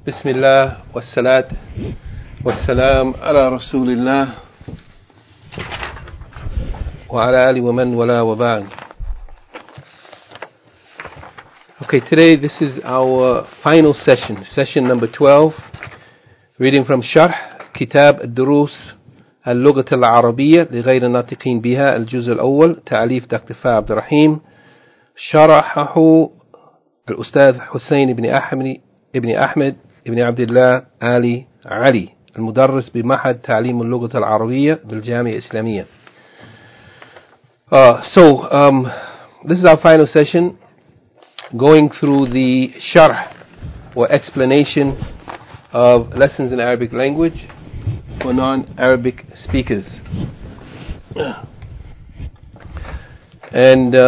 بسم الله والصلاة والسلام على رسول الله وعلى آله ومن ولا وبعد. Okay, today this is our final session number 12, reading from شرح كتاب الدروس اللغة العربية لغير الناطقين بها الجزء الأول، تعليف دكتور فا عبد الرحيم، شرحه الأستاذ حسين بن أحمد بن عبد الله آل علي، المدرس بمعهد تعليم اللغة العربية بالجامعة الإسلامية. This is our final session, going through the sharh or explanation of lessons in Arabic language for non-Arabic speakers. And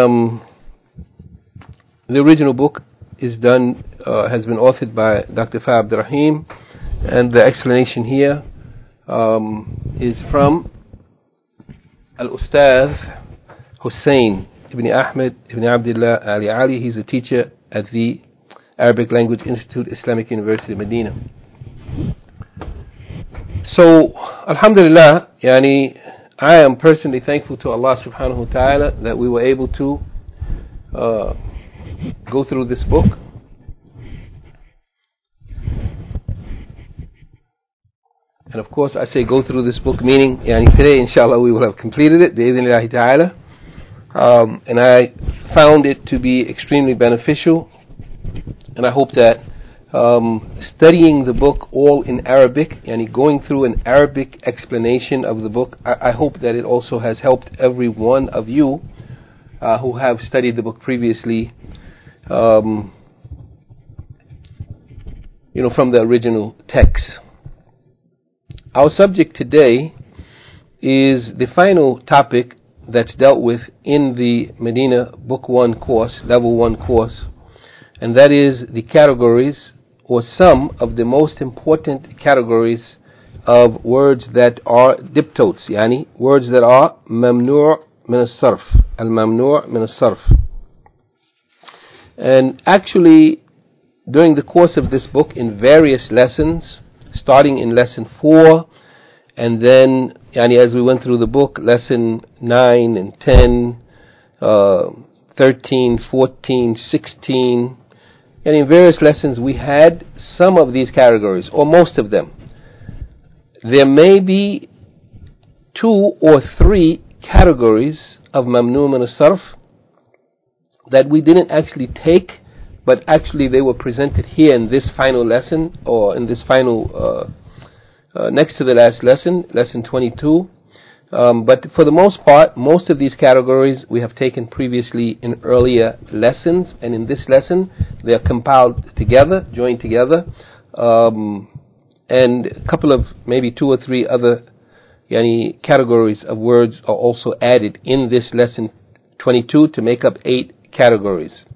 the original book is done, has been authored by Dr. Fa Abd Rahim, and the explanation here is from Al-Ustadh Hussein ibn Ahmed ibn Abdullah Ali Ali. He's a teacher at the Arabic Language Institute, Islamic University, Medina. So, Alhamdulillah, I am personally thankful to Allah subhanahu wa ta'ala that we were able to go through this book. And of course I say go through this book, meaning today inshallah we will have completed it, bi'idhnillahi ta'ala. And I found it to be extremely beneficial, and I hope that studying the book all in Arabic, going through an Arabic explanation of the book, I hope that it also has helped every one of you who have studied the book previously, from the original text. Our subject today is the final topic that's dealt with in the Medina Book 1 course, Level 1 course, and that is the categories, or some of the most important categories of words that are diptotes, words that are mamnu' min as-sarf, al-mamnu' min as-sarf. And actually, during the course of this book, in various lessons, starting in lesson 4, and then as we went through the book, lesson 9 and 10, 13, 14, 16, and in various lessons we had some of these categories, or most of them. There may be 2 or 3 categories of mamnu' min as-sarf that we didn't actually take, but actually they were presented here in this final lesson, or in this final next to the last lesson, lesson 22. But for the most part, most of these categories we have taken previously in earlier lessons, and in this lesson they are compiled together, joined together, and a couple of maybe 2 or 3 other categories of words are also added in this lesson 22 to make up 8 categories.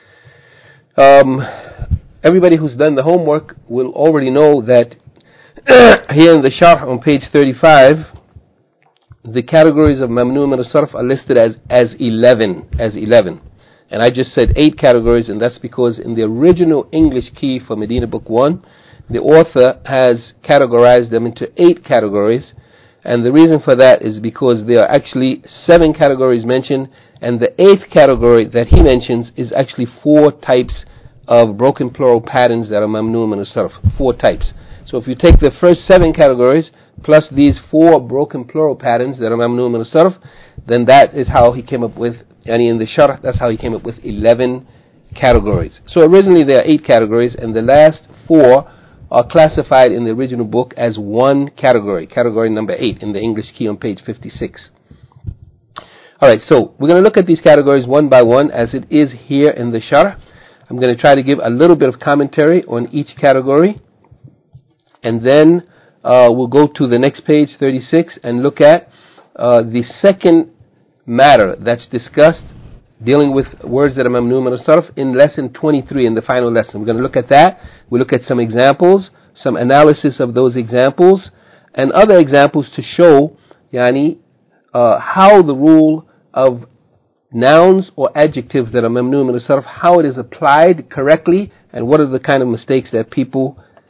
Everybody who's done the homework will already know that here in the sharh on page 35, the categories of mamnu' min as-sarf are listed as 11. And I just said 8 categories, and that's because in the original English key for Medina Book 1, the author has categorized them into 8 categories. And the reason for that is because there are actually 7 categories mentioned, and the 8th category that he mentions is actually 4 types of broken plural patterns that are mamnu' min as-sarf. 4 types. So if you take the first 7 categories plus these 4 broken plural patterns that are mamnu' min as-sarf, then that is how he came up with, in the sharh, that's how he came up with 11 categories. So originally there are 8 categories, and the last 4 are classified in the original book as one category number 8 in the English key on page 56. Alright, so we're going to look at these categories one by one as it is here in the sharh. I'm going to try to give a little bit of commentary on each category, and then we'll go to the next page, 36, and look at the second matter that's discussed, dealing with words that are mamnu' min as-sarf, in lesson 23, in the final lesson. We're going to look at that. We'll look at some examples, some analysis of those examples, and other examples to show how the rule of nouns or adjectives that are mamnu' min as-sarf, how it is applied correctly, and what are the kind of mistakes that people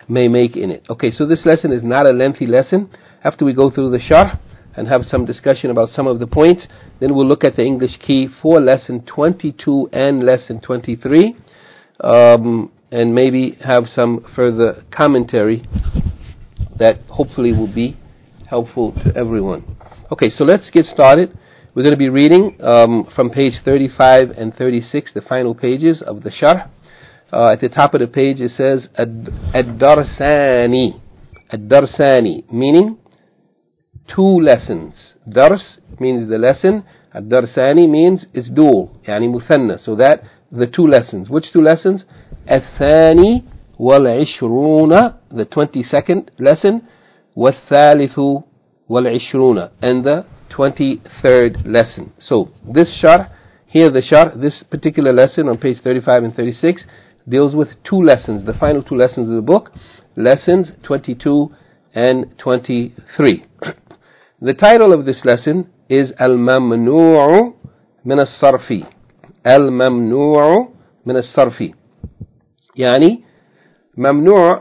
may make in it. Okay, so this lesson is not a lengthy lesson. After we go through the sharh and have some discussion about some of the points, then we'll look at the English key for lesson 22 and lesson 23, and maybe have some further commentary that hopefully will be helpful to everyone. Okay, so let's get started. We're going to be reading from page 35 and 36, the final pages of the sharh. At the top of the page it says Ad-Darsani. Ad-Darsani, meaning two lessons. Dars means the lesson. Ad-Darsani means it's dual, yani muthanna. So that the two lessons. Which two lessons? Al-Thani wal-Ishruna, the 22nd lesson. Wal-Thalithu wal-Ishruna, and the 23rd lesson. So this sharh, here the sharh, this particular lesson on page 35 and 36 deals with two lessons, the final two lessons of the book, lessons 22 and 23. The title of this lesson is Al-Mamnu'u min As-Sarfi. Al-Mamnu'u min As-Sarfi. Yani, Mamnu'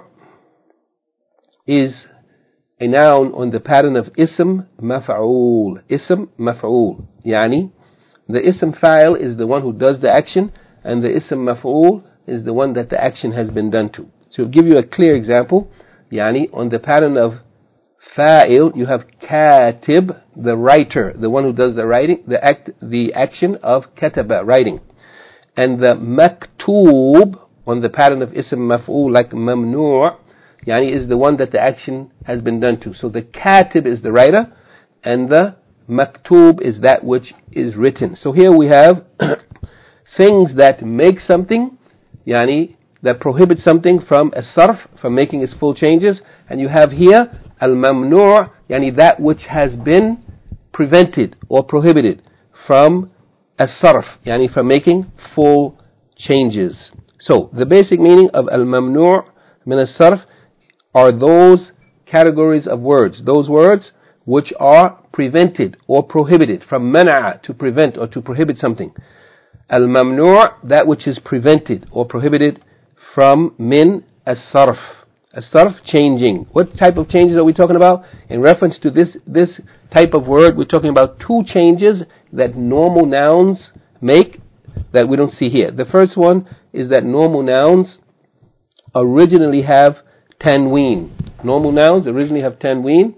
is a noun on the pattern of ism maf'ul. Ism maf'ul. Yani, the ism fa'il is the one who does the action, and the ism maf'ul is the one that the action has been done to. So, to give you a clear example, yani, on the pattern of fa'il, you have katib, the writer, the one who does the writing, the action of kataba, writing. And the maktub, on the pattern of ism maf'ul, like mamnu', yani, is the one that the action has been done to. So the katib is the writer, and the maktub is that which is written. So here we have things that make something, yani, that prohibit something from a sarf, from making its full changes. And you have here al-mamnu', yani, that which has been prevented or prohibited from a sarf, yani, from making full changes. So the basic meaning of al-mamnu' min as-sarf are those categories of words, those words which are prevented or prohibited, from man'a, to prevent or to prohibit something. Al-mamnu', that which is prevented or prohibited from min as-sarf. As-sarf, changing. What type of changes are we talking about? In reference to this type of word, we're talking about two changes that normal nouns make that we don't see here. The first one is that normal nouns originally have tanween. Normal nouns originally have tanween,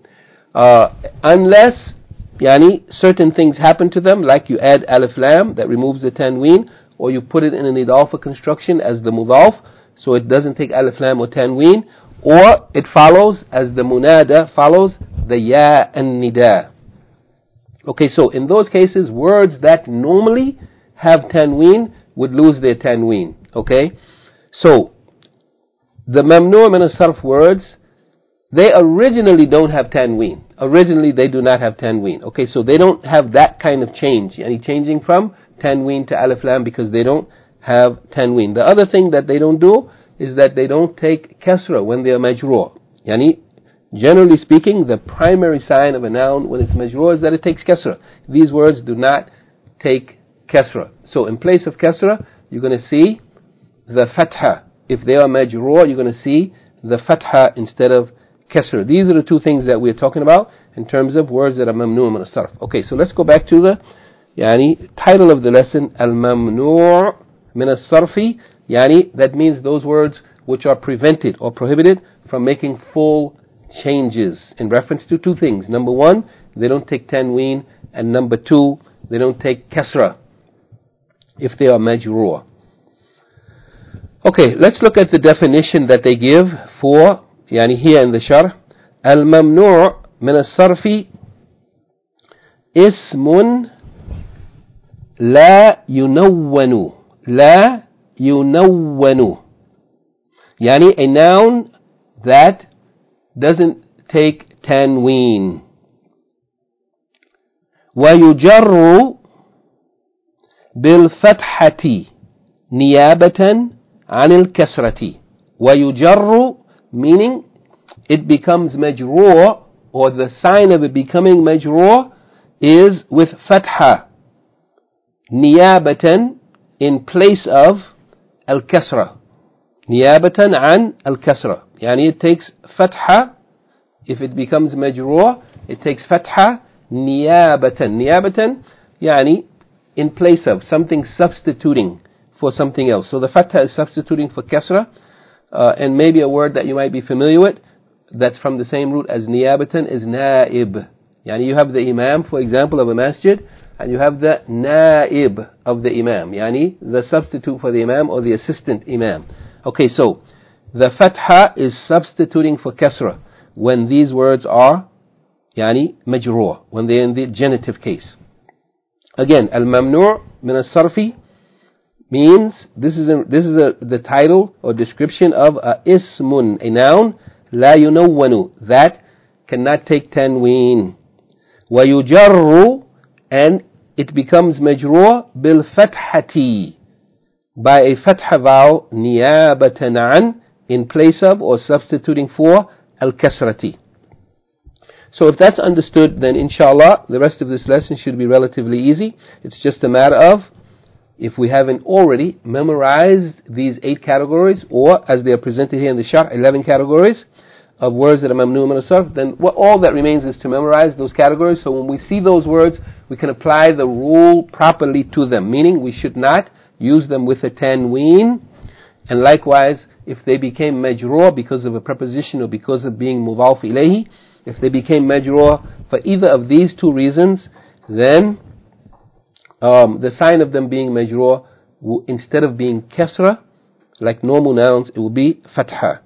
unless, yani, certain things happen to them, like you add alif lam that removes the tanween, or you put it in an idafa construction as the mudaf, so it doesn't take alif lam or tanween, or it follows as the munada follows the ya and nida. Okay, so in those cases, words that normally have tanween would lose their tanween. Okay, so the mamnu' min as-sarf words, they originally don't have tanween. Originally they do not have tanween. Okay, so they don't have that kind of change, any changing from tanween to alif lam, because they don't have tanween. The other thing that they don't do is that they don't take kasra when they are majroor. Yani, generally speaking, the primary sign of a noun when it's majroor is that it takes kasra. These words do not take kasra. So in place of kasra, you're going to see the fatha. If they are majroor, you're going to see the fatha instead of kasra. These are the two things that we're talking about in terms of words that are mamnu' min as-sarf. Okay, so let's go back to the title of the lesson, al-mamnu' min as-sarfi. That means those words which are prevented or prohibited from making full changes in reference to two things. Number one, they don't take tanween, and number two, they don't take kasra if they are majroor. Okay, let's look at the definition that they give for, here in the sharh. Al-mamnu' min as-sarfi ismun la yunawwanu. La yunawwanu. A noun that doesn't take tanween. ويجر بالفتحة نيابة عن الكسرة. ويجر, meaning it becomes majroor, or the sign of it becoming majroor is with fatha, niyabatan, in place of al-kasra. نيابة عن الكسرة. يعني it takes فتحة. If it becomes مجرور, it takes فتحة نيابة. نيابة يعني in place of, something substituting for something else. So the fatha is substituting for kasra, and maybe a word that you might be familiar with that's from the same root as niyabatan is naib. Yani you have the imam, for example, of a masjid, and you have the naib of the imam, yani the substitute for the imam or the assistant imam. Okay, so the fatha is substituting for kasra when these words are yani majroor, when they're in the genitive case. Again, al-mamnu' min al-sarfi means, this is the title or description of a ismun, a noun, la yunawwanu, that cannot take tanween. Wa yujarru, and it becomes majroor bil fathati, by a fatha vowel, niyabatan an, in place of or substituting for al-kasrati. So if that's understood, then inshallah the rest of this lesson should be relatively easy. It's just a matter of, if we haven't already memorized these 8 categories, or as they are presented here in the Sharh, 11 categories of words that are mamnu' min as-sarf, then all that remains is to memorize those categories. So when we see those words, we can apply the rule properly to them, meaning we should not use them with a tanween. And likewise, if they became majroor because of a preposition or because of being mudaf ilayhi, if they became majroor for either of these 2 reasons, then the sign of them being majroor, instead of being kasra, like normal nouns, it will be fatha.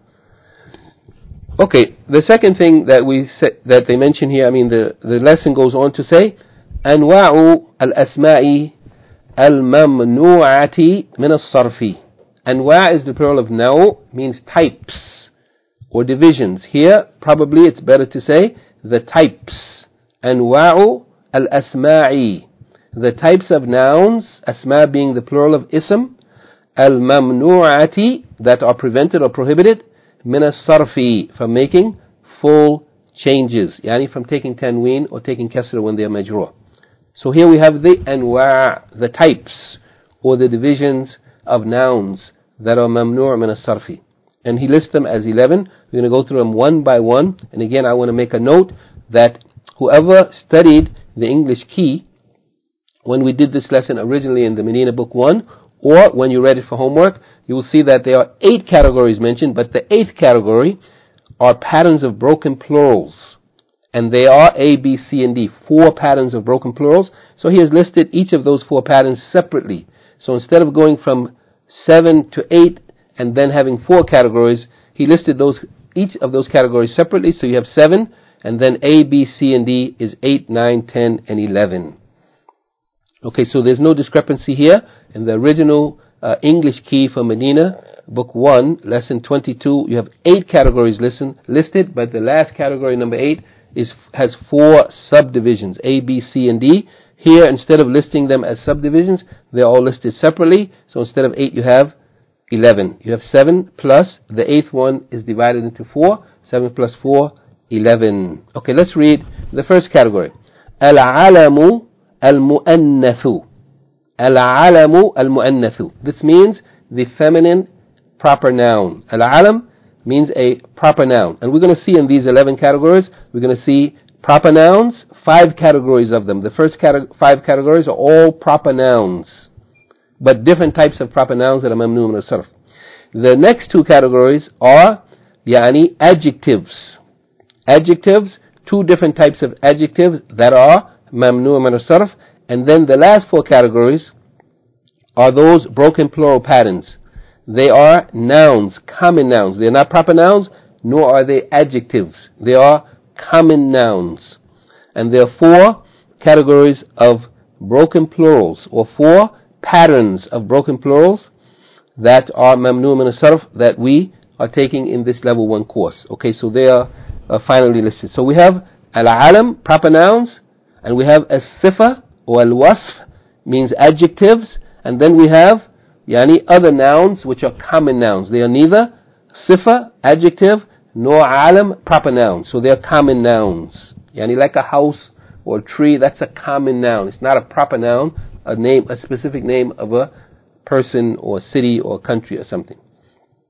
Okay, the second thing that they mention here, the lesson goes on to say, أنواع الأسماء الممنوعة من الصرف. Anwa' is the plural of naw, means types or divisions. Here, probably it's better to say the types. Anwa'u al-asma'i, the types of nouns, asma being the plural of ism, al-mamnu'ati, that are prevented or prohibited, min as-sarfi, from making full changes, yani from taking tanween or taking kasra when they are majroor. So here we have the anwa', the types or the divisions of nouns that are mamnu' min as-sarfi. And he lists them as 11. We're going to go through them one by one. And again, I want to make a note that whoever studied the English key when we did this lesson originally in the Medina Book 1, or when you read it for homework, you will see that there are 8 categories mentioned, but the 8th category are patterns of broken plurals. And they are A, B, C, and D, 4 patterns of broken plurals. So he has listed each of those 4 patterns separately. So instead of going from 7 to 8 and then having 4 categories, he listed each of those categories separately. So you have 7, and then A, B, C, and D is 8, 9, 10, and 11. Okay, so there's no discrepancy here. In the original English key for Medina, Book 1, Lesson 22, you have 8 categories listed, but the last category, number 8, has 4 subdivisions, A, B, C, and D. Here, instead of listing them as subdivisions, they're all listed separately. So instead of 8, you have 11. You have 7 plus the 8th one is divided into 4. 7 plus 4, 11. Okay, let's read the first category. Al-alamu al-mu'annathu. Al-alamu al-mu'annathu. This means the feminine proper noun. Al-alam means a proper noun. And we're going to see in these 11 categories, we're going to see proper nouns, 5 categories of them. The first 5 categories are all proper nouns, but different types of proper nouns that are mamnu' min as-sarf. The next 2 categories are yani adjectives. Adjectives, 2 different types of adjectives that are mamnu' min as-sarf. And then the last 4 categories are those broken plural patterns. They are nouns, common nouns. They are not proper nouns, nor are they adjectives. They are common nouns. And there are 4 categories of broken plurals, or 4 patterns of broken plurals that are mamnu' min as-sarf that we are taking in this level 1 course. Okay, so they are finally listed. So we have al-alam, proper nouns, and we have as-sifa or al-wasf, means adjectives, and then we have yani other nouns which are common nouns. They are neither sifa, adjective, nor alam, proper nouns. So they are common nouns. Yani like a house or a tree, that's a common noun. It's not a proper noun, a specific name of a person or city or country or something.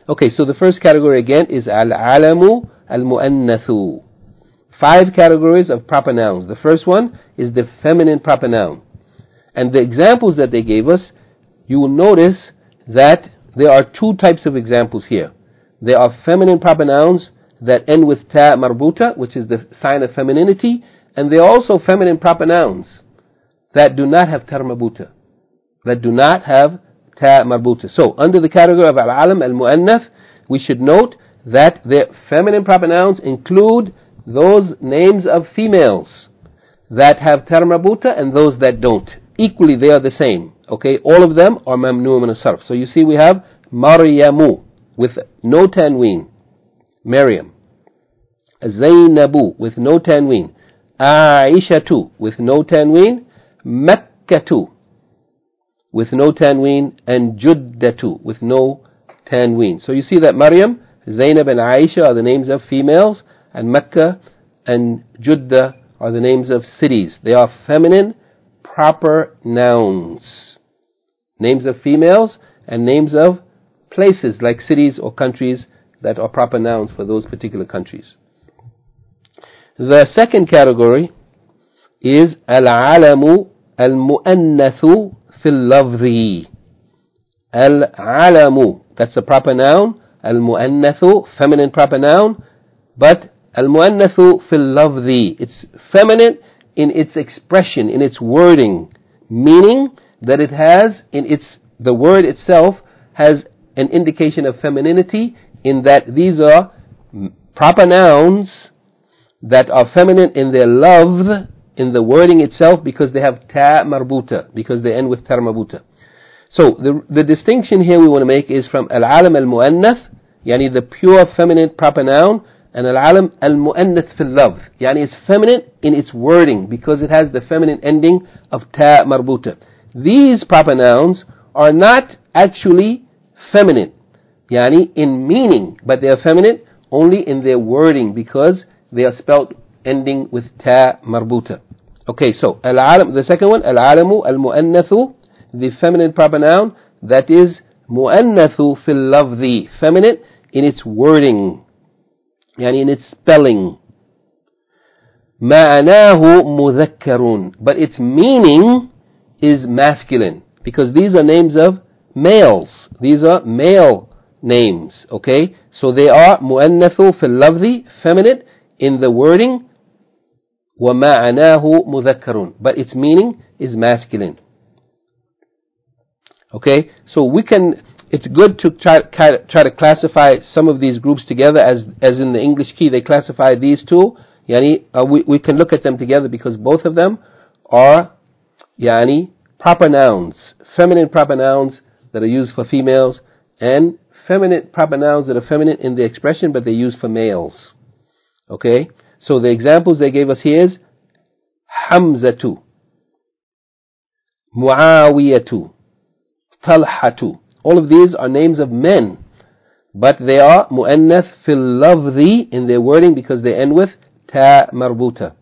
Okay, so the first category again is al-alamu al-mu'annathu. 5 categories of proper nouns. The first one is the feminine proper noun. And the examples that they gave us, you will notice that there are 2 types of examples here. There are feminine proper nouns that end with ta marbuta, which is the sign of femininity, and there are also feminine proper nouns that do not have ta marbuta, that do not have ta marbuta. So, under the category of al-alam al-mu'annath, we should note that the feminine proper nouns include those names of females that have ta marbuta and those that don't. Equally, they are the same. Okay, all of them are mamnu' min as-sarf. So you see we have Maryamu with no tanween, Maryam. Zainabu with no tanween. Aishatu with no tanween. Makkatu with no tanween, and Juddatu with no tanween. So you see that Maryam, Zainab and Aisha are the names of females, and Mecca and Judda are the names of cities. They are feminine proper nouns. Names of females and names of places like cities or countries that are proper nouns for those particular countries. The second category is al-alamu al-mu'annathu fil lafzi. Al-alamu, that's a proper noun. Al-mu'annathu, feminine proper noun. But al-mu'annathu fil lafzi, it's feminine in its expression, in its wording, meaning that it has the word itself has an indication of femininity, in that these are proper nouns that are feminine in their love, in the wording itself, because they have ta marbuta, because they end with ta marbuta. So the distinction here we want to make is from al-alam al-mu'annath, yani the pure feminine proper noun, and al-alam al-mu'annath fil lafz, yani it's feminine in its wording because it has the feminine ending of ta marbuta. These proper nouns are not actually feminine, yani in meaning, but they are feminine only in their wording because they are spelt ending with ta marbuta. Okay, so al-alam, the second one, al-alamu al-mu'annathu, the feminine proper noun that is mu'annathu fil lafzi, feminine in its wording, yani in its spelling. Ma'anahu mudhakkarun, but its meaning is masculine, because these are names of males. These are male names, okay? So they are mu'annathu fil lafzi, feminine in the wording, wa ma'anahu mudhakkarun, but its meaning is masculine. Okay, so it's good to try to classify some of these groups together, as in the English key they classify these two. Yani, we can look at them together because both of them are proper nouns, feminine proper nouns that are used for females, and feminine proper nouns that are feminine in the expression but they're used for males. Okay, so the examples they gave us here is Hamzatu, Muawiyatu, Talhatu. All of these are names of men, but they are mu'annath fil lafzi in their wording because they end with ta marbuta.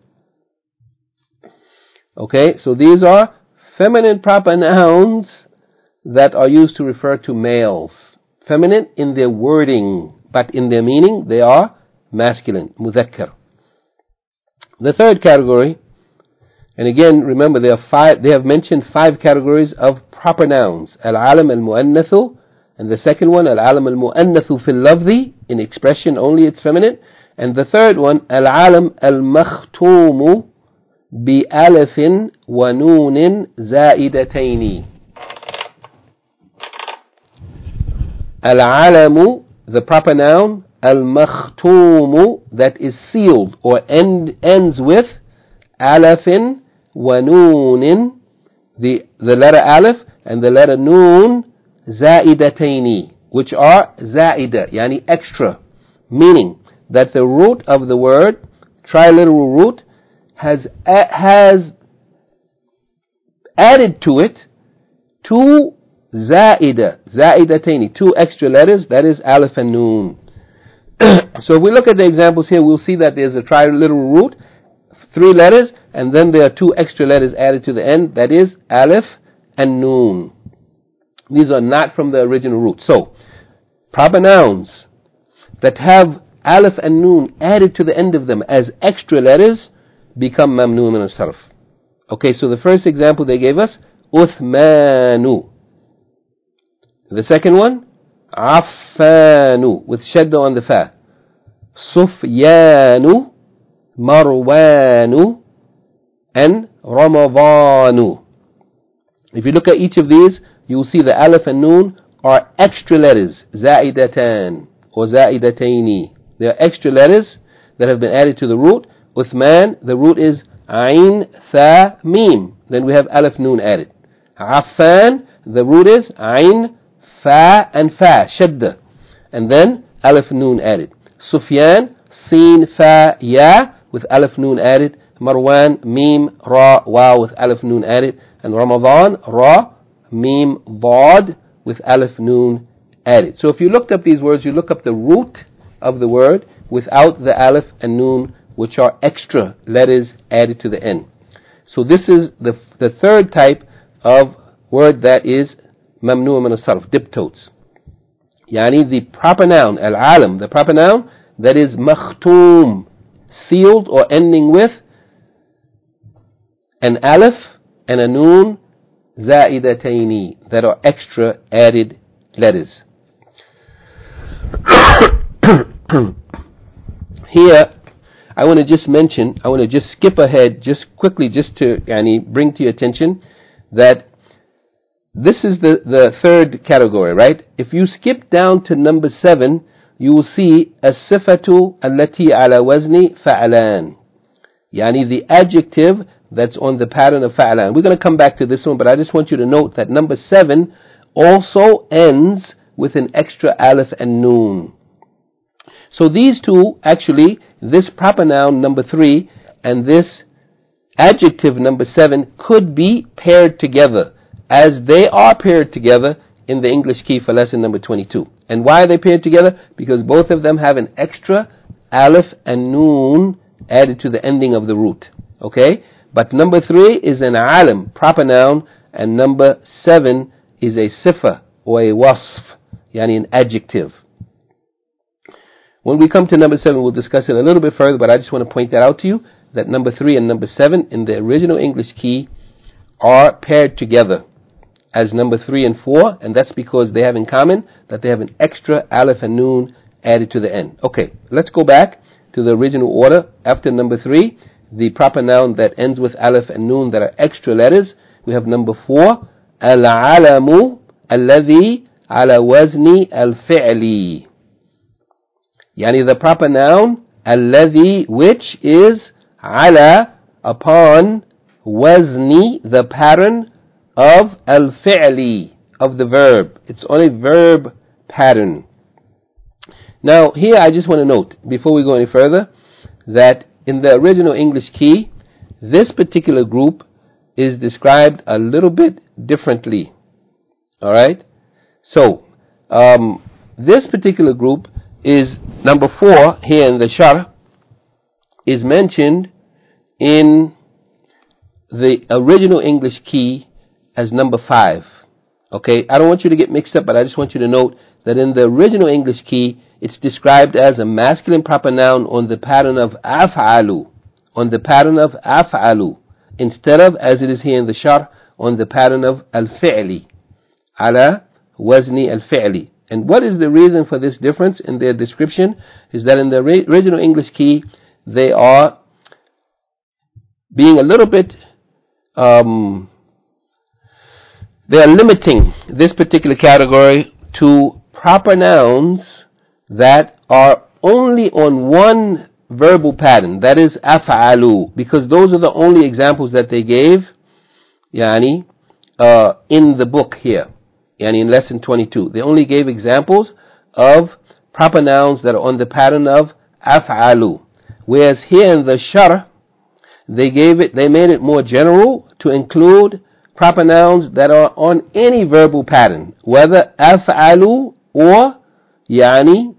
Okay, so these are feminine proper nouns that are used to refer to males. Feminine in their wording, but in their meaning they are masculine, mudhakkar. The third category, and again remember they have mentioned 5 categories of proper nouns. Al-alam al-mu'annathu, and the second one, al-alam al-mu'annathu fil lafzi, in expression only it's feminine, and the third one, al-alam al-makhtumu bi alifin wa noonin zaidataini. Al-alamu, the proper noun, al-makhtumu, that is sealed or ends with alifin wa noonin, the letter alif and the letter noon, zaidataini, which are zaida, yani extra, meaning that the root of the word, triliteral root, has added to it 2 zaidataini, 2 extra letters, that is alif and noon. So if we look at the examples here, we'll see that there's a triliteral root, 3 letters, and then there are 2 extra letters added to the end, that is alif and noon. These are not from the original root. So, proper nouns that have alif and noon added to the end of them as extra letters become mamnu min as-sarf. Okay, so the first example they gave us, Uthmanu. The second one, Affanu, with shadda on the fa. Sufyanu, Marwanu, and Ramadanu. If you look at each of these, you will see the alif and noon are extra letters, za'idatan or za'idataini. They are extra letters that have been added to the root. Uthman, the root is ayn, tha, mim. Then we have alif noon added. Affan, the root is ayn, fa, and fa, shadda. And then alif noon added. Sufyan, sin, fa, ya, with alif noon added. Marwan, mim, ra, wa, with alif noon added. And Ramadan, ra, mim, dad, with alif noon added. So if you looked up these words, you look up the root of the word without the alif and noon, which are extra letters added to the end. So this is the third type of word that is mamnu min as-sarf, diptotes. Yani the proper noun, al-alam, the proper noun that is makhtoom, sealed or ending with an alif and a noon, za'idataini, that are extra added letters. Here, I want to just skip ahead, just quickly, just to bring to your attention that this is the third category, right? If you skip down to number 7, you will see as-sifatu allati ala wazni fa'alan. Yani the adjective that's on the pattern of fa'alan. We're going to come back to this one, but I just want you to note that number 7 also ends with an extra alif and noon. So these two, actually, this proper noun number 3 and this adjective number 7 could be paired together, as they are paired together in the English key for lesson number 22. And why are they paired together? Because both of them have an extra alif and noon added to the ending of the root. Okay? But number 3 is an alam, proper noun, and number 7 is a sifa or a wasf, yani an adjective. When we come to number 7, we'll discuss it a little bit further, but I just want to point that out to you, that number 3 and number 7 in the original English key are paired together as number 3 and 4, and that's because they have in common that they have an extra alif and noon added to the end. Okay, let's go back to the original order. After number 3, the proper noun that ends with alif and noon that are extra letters, we have number 4, al-alamu alladhi ala wazni al-fi'li. Yani the proper noun, alladhi, which is ala, upon, wazni, the pattern of al-fi'li, of the verb. It's on a verb pattern. Now, here I just want to note, before we go any further, that in the original English key, this particular group is described a little bit differently. Alright? So, this particular group is number 4 here in the Sharh, is mentioned in the original English key as number 5. Okay, I don't want you to get mixed up, but I just want you to note that in the original English key, it's described as a masculine proper noun on the pattern of af'alu, instead of, as it is here in the Sharh, on the pattern of al-fi'li, ala wazni al-fi'li. And what is the reason for this difference in their description? Is that in the original English key, they are being a little bit, they are limiting this particular category to proper nouns that are only on one verbal pattern, that is af'alu, because those are the only examples that they gave, in the book here. In lesson 22. They only gave examples of proper nouns that are on the pattern of af'alu. Whereas here in the Sharh, they made it more general to include proper nouns that are on any verbal pattern, whether af'alu or yaf'il,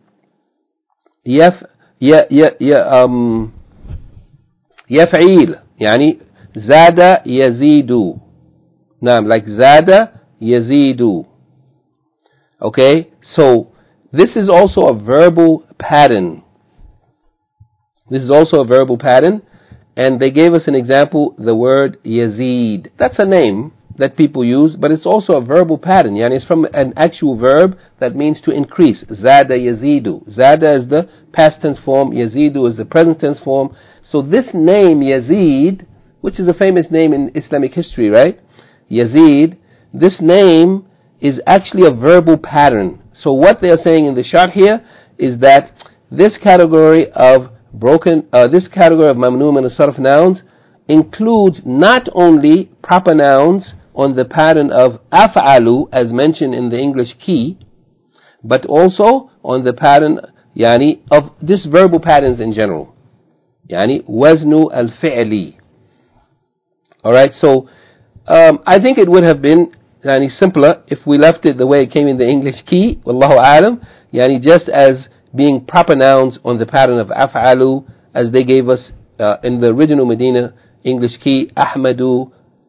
zada yazidu. Like zada yazidu. Okay, so This is also a verbal pattern. This is also a verbal pattern. And they gave us an example, the word Yazid. That's a name that people use, but it's also a verbal pattern. Yani it's from an actual verb that means to increase. Zada Yazidu. Zada is the past tense form. Yazidu is the present tense form. So this name Yazid, which is a famous name in Islamic history, right? Yazid, this name is actually a verbal pattern. So what they are saying in the shart here is that this category of mamnu min as-sarf nouns includes not only proper nouns on the pattern of af'alu as mentioned in the English key, but also on the pattern of this verbal patterns in general. Waznu al-fi'li. Alright, so I think it would have been simpler if we left it the way it came in the English key, wallahu alam, just as being proper nouns on the pattern of af'alu as they gave us in the original Medina English key, Ahmadu,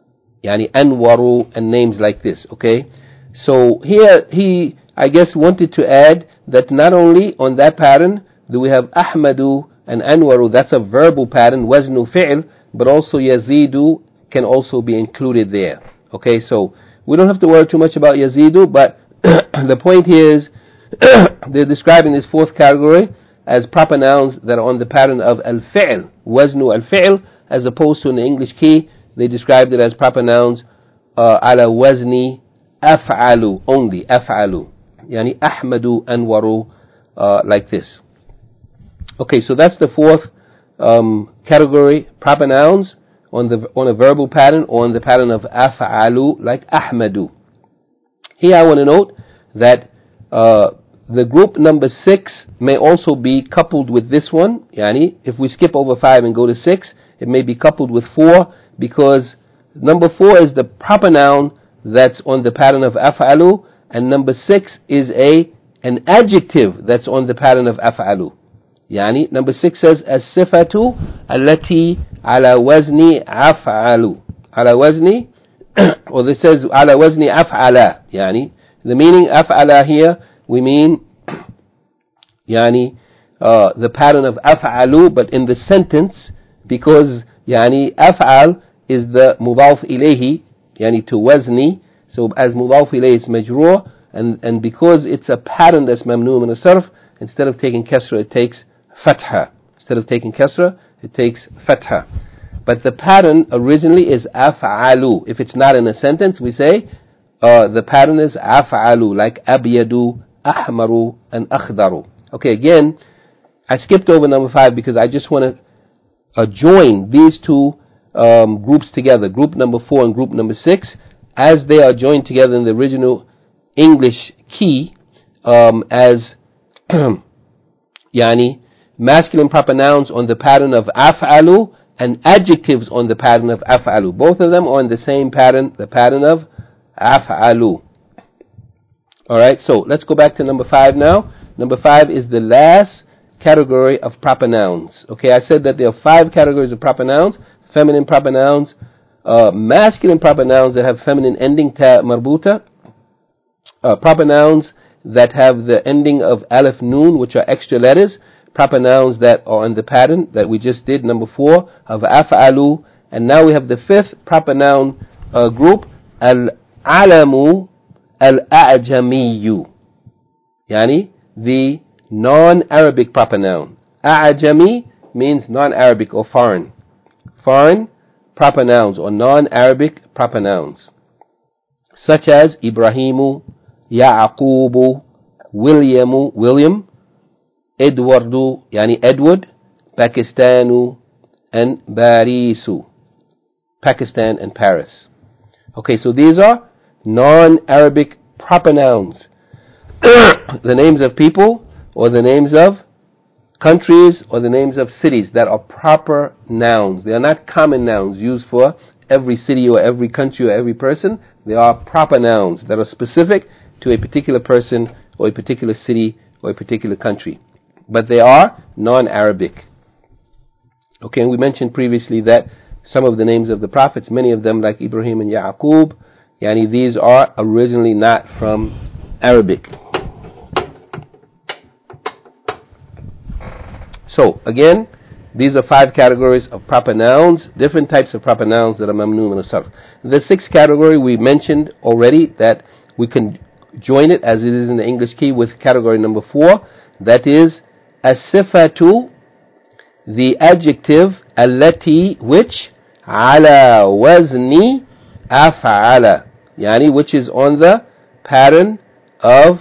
Anwaru, and names like this, okay? So here he, I guess, wanted to add that not only on that pattern do we have Ahmadu and Anwaru, that's a verbal pattern, waznu fi'l, but also Yazidu can also be included there, okay? So we don't have to worry too much about Yazidu, but the point here is they're describing this fourth category as proper nouns that are on the pattern of al-fi'l, waznu al-fi'l, as opposed to in the English key, they described it as proper nouns ala wazni af'alu, only af'alu. Ahmadu, Anwaru, like this. Okay, so that's the fourth category, proper nouns on a verbal pattern or on the pattern of af'alu, like Ahmadu. Here I want to note that the group number 6 may also be coupled with this one. If we skip over 5 and go to 6, it may be coupled with 4, because number 4 is the proper noun that's on the pattern of af'alu, and number 6 is an adjective that's on the pattern of af'alu. Number 6 says as-sifatu allati ala wazni af'alu. Ala wazni, or this says ala wazni af'ala. The meaning af'ala here, we mean the pattern of af'alu, but in the sentence, because af'al is the mudaf ilayhi, to wazni, so as mudaf ilayhi it's majroor, and because it's a pattern that's mamnu min as-sarf, instead of taking kasra it takes fatha. Instead of taking kasra it takes fatha. But the pattern originally is af'alu. If it's not in a sentence, we say the pattern is af'alu, like abyadu, ahmaru, and akhdaru. Okay, again, I skipped over number 5 because I just want to join these two groups together, group number 4 and group number 6, as they are joined together in the original English key as masculine proper nouns on the pattern of af'alu and adjectives on the pattern of af'alu. Both of them are on the same pattern, the pattern of af'alu. Alright, so let's go back to number 5 now. Number 5 is the last category of proper nouns. Okay, I said that there are 5 categories of proper nouns: feminine proper nouns, masculine proper nouns that have feminine ending, ta marbuta, proper nouns that have the ending of alif noon, which are extra letters, proper nouns that are on the pattern that we just did, number 4, of af'alu, and now we have the 5th proper noun group, al-alamu al-a'jamiyu, the non-Arabic proper noun. A'jami means non-Arabic or foreign. Foreign proper nouns or non-Arabic proper nouns, such as Ibrahimu, Ya'qubu, William, Edwardu, Edward, Pakistanu, and Barisu, Pakistan and Paris. Okay, so these are non-Arabic proper nouns. The names of people, or the names of countries, or the names of cities that are proper nouns. They are not common nouns used for every city or every country or every person. They are proper nouns that are specific to a particular person or a particular city or a particular country. But they are non-Arabic. Okay, and we mentioned previously that some of the names of the prophets, many of them like Ibrahim and Ya'qub, these are originally not from Arabic. So again, these are 5 categories of proper nouns, different types of proper nouns that are mamnu min as-sarf. The 6th category we mentioned already, that we can join it as it is in the English key with category number 4, that is as-sifatu, the adjective, allati, which, ala wazni af'ala, yani which is on the pattern of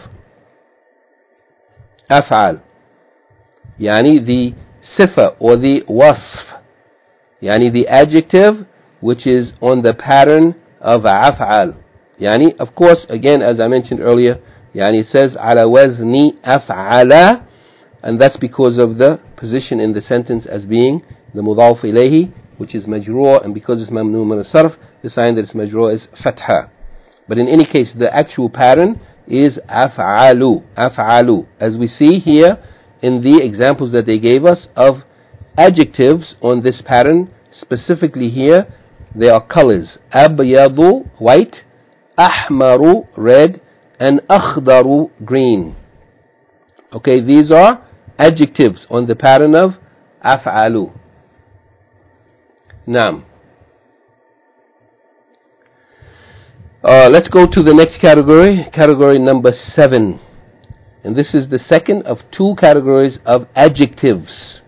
af'al, yani the sifa or the wasf, yani the adjective which is on the pattern of af'al. Yani, of course, again, as I mentioned earlier, yani it says ala wazni af'ala, and that's because of the position in the sentence as being the mudaf ilayhi, which is majroor, and because it's mamnu min as-sarf, the sign that it's majroor is fatha. But in any case, the actual pattern is af'alu, af'alu, as we see here in the examples that they gave us of adjectives on this pattern. Specifically here, they are colors: abyadu, white; ahmaru, red; and akhdaru, green. Okay, these are adjectives on the pattern of af'alu. Naam. Let's go to the next category, category number 7. And this is the second of 2 categories of adjectives.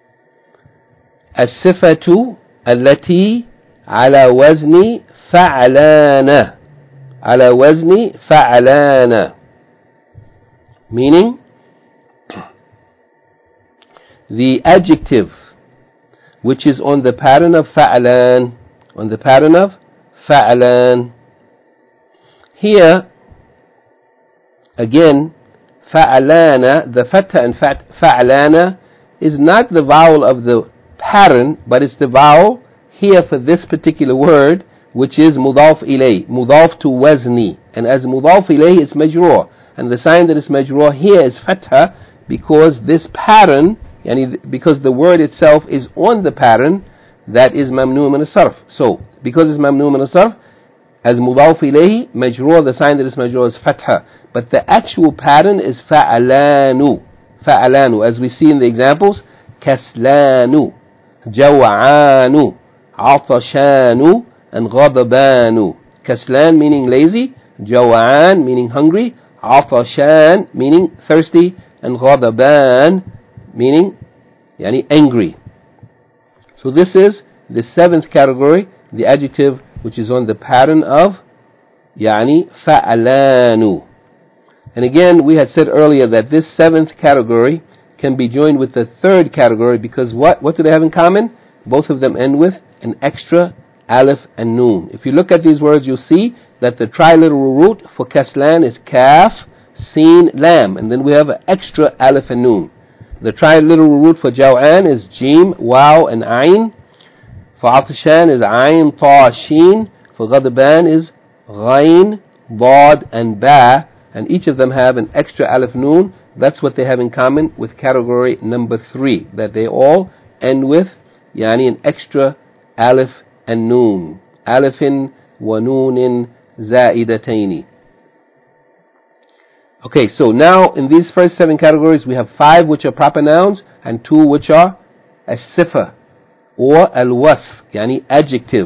As-sifatu allati ala wazni fa'alana. Ala wazni fa'alana. Meaning, the adjective which is on the pattern of fa'alan, on the pattern of fa'alan. Here, again, fa'alana, the fatha in fa'alana is not the vowel of the pattern, but it's the vowel here for this particular word, which is mudaf ilay, mudaf to wazni. And as mudaf ilay, it's majroor. And the sign that it's majroor here is fatha, because this pattern, because the word itself is on the pattern that is mamnu min as-sarf. So, because it's mamnu min as-sarf, as mudaf ilayhi, majroor, the sign that is majroor is fatha. But the actual pattern is fa'alanu. Fa'alanu, as we see in the examples: kaslanu, jaw'anu, atashanu, and ghadabanu. Kaslan meaning lazy, jaw'an meaning hungry, atashan meaning thirsty, and ghadaban meaning angry. So this is the 7th category, the adjective which is on the pattern of fa'alanu. And again, we had said earlier that this 7th category can be joined with the 3rd category, because what do they have in common? Both of them end with an extra alif and noon. If you look at these words, you'll see that the triliteral root for kaslan is kaf, sin, lam, and then we have an extra alif and noon. The triliteral root for jaw'an is jim, waw, and ayn. For atashan is ayn, ta, sheen. For ghadaban is ghayn, dad, and ba. And each of them have an extra alif noon. That's what they have in common with category number 3, that they all end with an extra alif and noon. Alifin wa noonin zaidataini. Okay, so now in these first 7 categories, we have 5 which are proper nouns and 2 which are as-sifa or al-wasf, adjective.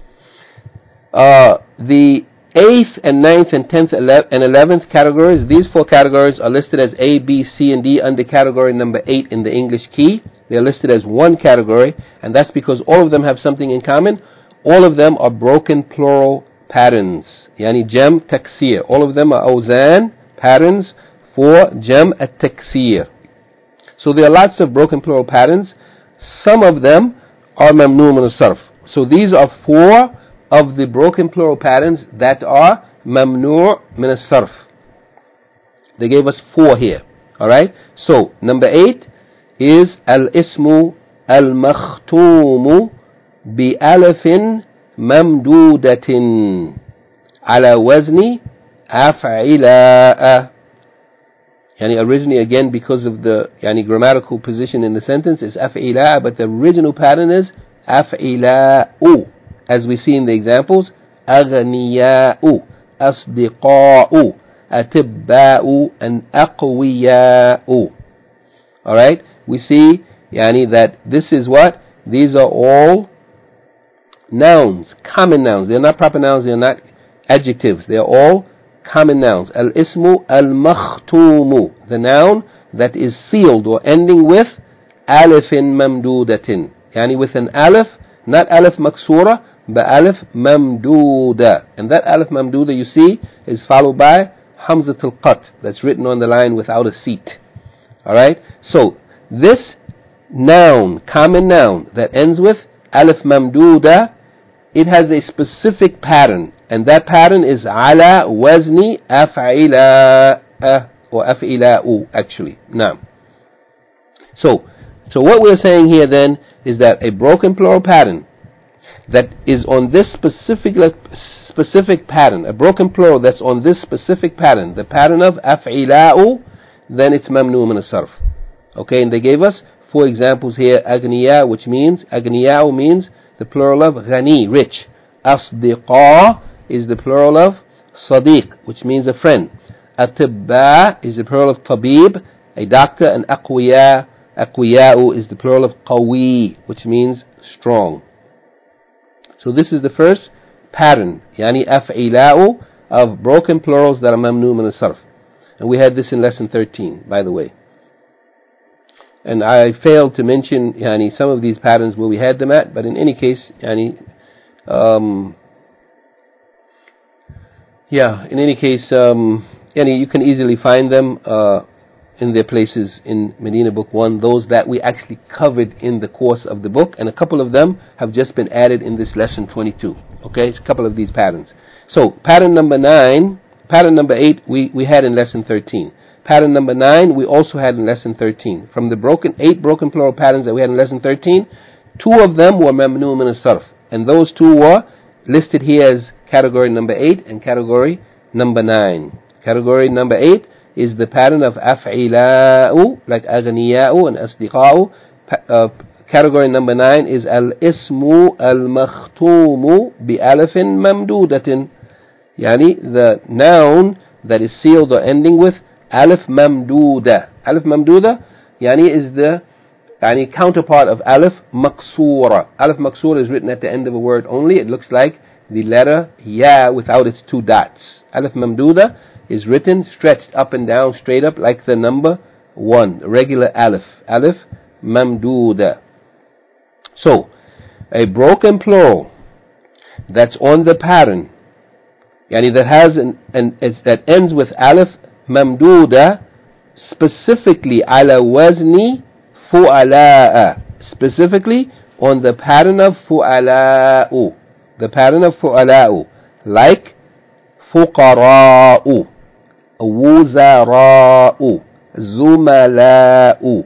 The 8th and 9th and 10th and 11th categories, these 4 categories are listed as A, B, C, and D under category number 8 in the English key. They are listed as one category, and that's because all of them have something in common. All of them are broken plural patterns, jam, taksir. All of them are awzan, patterns for jam at-taksir. So there are lots of broken plural patterns. Some of them are mamnu min as-sarf. So these are 4 of the broken plural patterns that are mamnu min as-sarf. They gave us 4 here. Alright? So number 8 is al-ismu al-makhtumu bi-alafin mamdudatin ala wazni af'ila. Originally, again, because of the grammatical position in the sentence, is af'ila, but the original pattern is af'ila'u, as we see in the examples: aghniya'u, asdiqa'u, atibba'u, and aqwiya'u. Alright, we see Yani that this is what? These are all nouns, common nouns. They're not proper nouns, they're not adjectives. They're all common nouns. Al-ismu al-makhtumu, the noun that is sealed or ending with alifin mamdudatin. Yani with an alif, not alif maksura, but alif mamduda. And that alif mamduda you see is followed by hamzatul qat. That's written on the line without a seat. Alright? So, this noun, common noun, that ends with alif mamduda, it has a specific pattern. And that pattern is ala wazni af'ila or af'ila'u actually. Now, so what we're saying here then is that a broken plural pattern that is on this specific pattern, a broken plural that's on this specific pattern, the pattern of af'ila'u, then it's mamnu min as-sarf. Okay, and they gave us 4 examples here. Agniya, which means, agniya means the plural of ghani, rich. Asdiqa is the plural of sadiq, which means a friend. Atibba is the plural of tabib, a doctor. And aqwiya'u is the plural of qawi, which means strong. So this is the first pattern, yani af'ila'u, of broken plurals that are mamnu min as-sarf. And we had this in lesson 13, by the way. And I failed to mention yani some of these patterns where we had them at, but in any case, yani you can easily find them in their places in Medina Book 1, those that we actually covered in the course of the book, and a couple of them have just been added in this lesson 22. Okay, a couple of these patterns. So, pattern number 8 we had in lesson 13. Pattern number 9 we also had in lesson 13. From the 8 broken plural patterns that we had in lesson 13, 2 of them were mamnu min as-sarf, and those 2 were listed here as category number 8 and category number 9. Category number 8 is the pattern of af'ila'u, like aghniya'u and asdiqa'u. Category number 9 is al-ismu al-makhtumu bi-alifin mamdudatin. Yani the noun that is sealed or ending with alif mamduda. Alif mamduda yani is the counterpart of alif maksura. Alif maksura is written at the end of a word only. It looks like the letter ya without its 2 dots. Alif mamduda is written stretched up and down, straight up, like the number 1, regular alif. Alif mamduda. So, a broken plural that's on the pattern, yani that has that ends with alif mamduda, specifically ala wazni fu'ala'a, specifically on the pattern of fu'ala'u, the pattern of fu'ala'u, like fuqara'u, wuzara'u, zumala'u,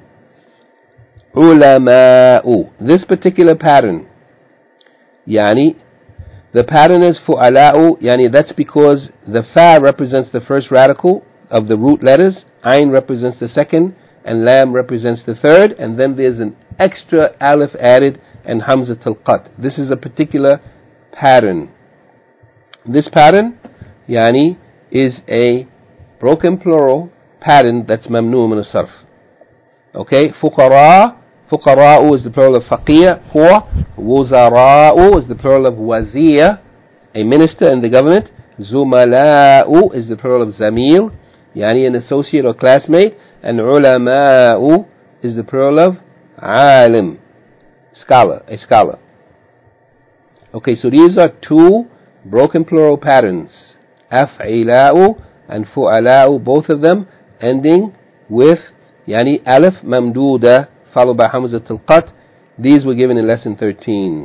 ulama'u. This particular pattern, yani the pattern is fu'ala'u, yani that's because the fa represents the first radical of the root letters, ayn represents the second, and lam represents the third, and then there's an extra alif added and hamzatul qat. This is a particular pattern. This pattern, yani, is a broken plural pattern that's mamnu min as-sarf. Okay, fuqara'u is the plural of faqir, poor. Wuzara'u is the plural of wazir, a minister in the government. Zumala'u is the plural of zamil, yani an associate or classmate. And ulama'u is the plural of alim, scholar, a scholar. Okay, so these are 2 broken plural patterns, af'ila'u and fu'ala'u, both of them ending with yani alif mamduda followed by hamzatul qat. These were given in lesson 13.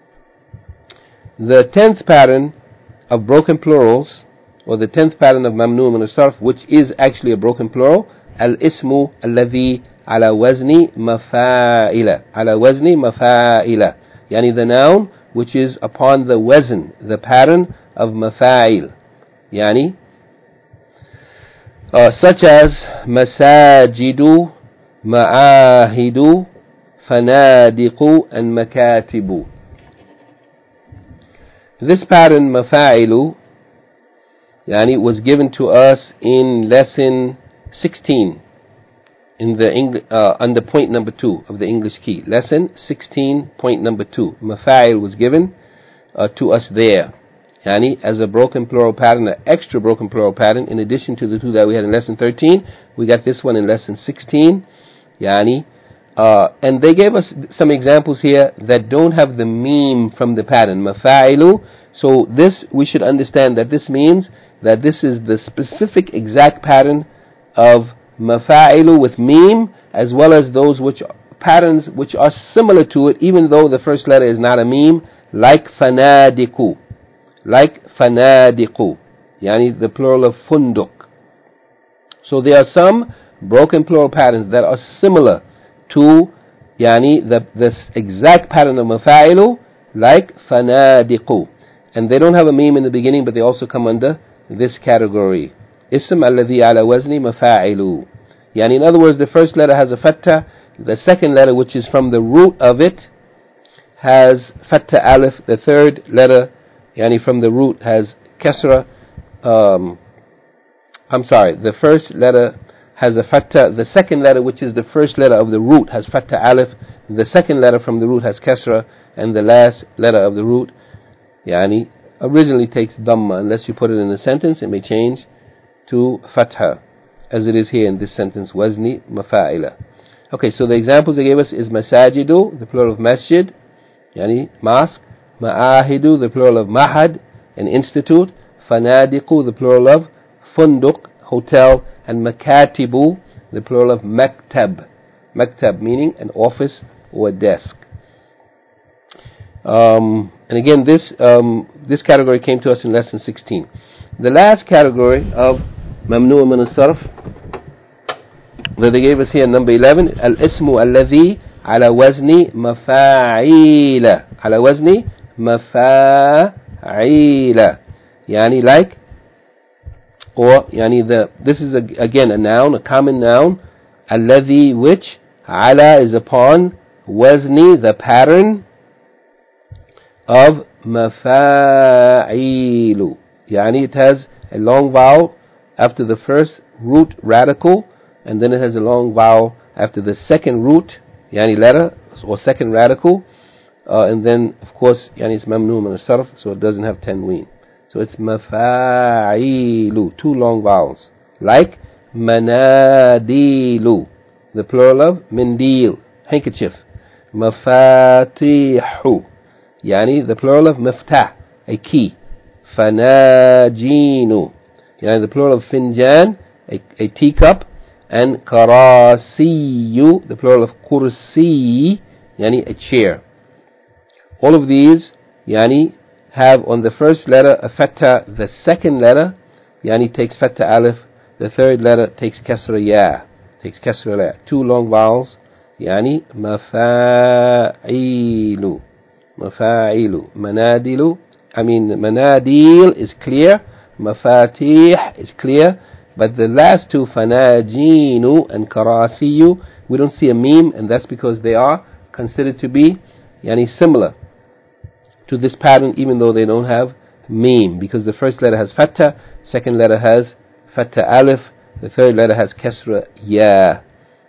The 10th pattern of broken plurals, or the 10th pattern of mamnu min as-sarf, which is actually a broken plural, al-ismu alladhi ala wazni mafa'ila, ala wazni mafa'ila, yani the noun which is upon the wazn, the pattern of mafa'il, yani such as masajidu, ma'ahidu, fanadiqu, and makatibu. This pattern mafa'ilu yani was given to us in lesson 16. in the under point number 2 of the English key. Lesson 16, point number 2. Mafa'il was given to us there. Yani, as a broken plural pattern, an extra broken plural pattern, in addition to the 2 that we had in lesson 13, we got this one in lesson 16. Yani, and they gave us some examples here that don't have the meme from the pattern, mafa'ilu. So this, we should understand that this means that this is the specific exact pattern of mafa'ilu with meme, as well as those patterns which are similar to it, even though the first letter is not a meme, like fanadiku. Like fanadiku, yani the plural of funduk. So there are some broken plural patterns that are similar to yani the exact pattern of mafa'ilu, like fanadiku, and they don't have a meme in the beginning, but they also come under this category. Ism alladhi ala wazni mafa'ilu. Yani, in other words, the first letter has a fatta, the second letter, which is from the root of it, has fatta alif, the third letter yani from the root has kasra. The first letter has a fatta, the second letter, which is the first letter of the root, has fatta alif, the second letter from the root has kasra, and the last letter of the root yani originally takes dhamma. Unless you put it in a sentence, it may change to fatha, as it is here in this sentence, wazni mafa'ila. Okay, so the examples they gave us is masajidu, the plural of masjid, yani mosque; ma'ahidu, the plural of mahad, an institute; fanadiqu, the plural of funduk, hotel; and makatibu, the plural of maktab. Maktab meaning an office or a desk. And again, this category came to us in lesson 16. The last category of mamnu' min as-sarf that they gave us here, number 11, al-ismu alladhi ala wazni mafa'ila. Ala wazni mafa'ila. Yani like, or yani this is again a noun, a common noun. Alladhi, which, ala is upon, wazni, the pattern of mafa'ilu. Yani it has a long vowel after the first root radical, and then it has a long vowel after the second root, yani letter, or second radical, and then of course yani it's mamnu' min as-sarf, so it doesn't have tanween. So it's mafa'ilu, 2 long vowels. Like manadilu, the plural of mindil, handkerchief. Mafatihu, yani the plural of miftah, a key. Fanajinu, yani the plural of finjan, a teacup. And karasiyu, the plural of kursi, yani a chair. All of these yani have on the first letter a fatta, the second letter yani takes fatta alif, the third letter takes kasra ya, 2 long vowels, yani mafa'ilu. Manadil is clear, mafatih is clear, but the last 2, fanajinu and karasiyu, we don't see a meme, and that's because they are considered to be yani similar to this pattern, even though they don't have meme, because the first letter has fatta, second letter has fatta alif, the third letter has kasra ya.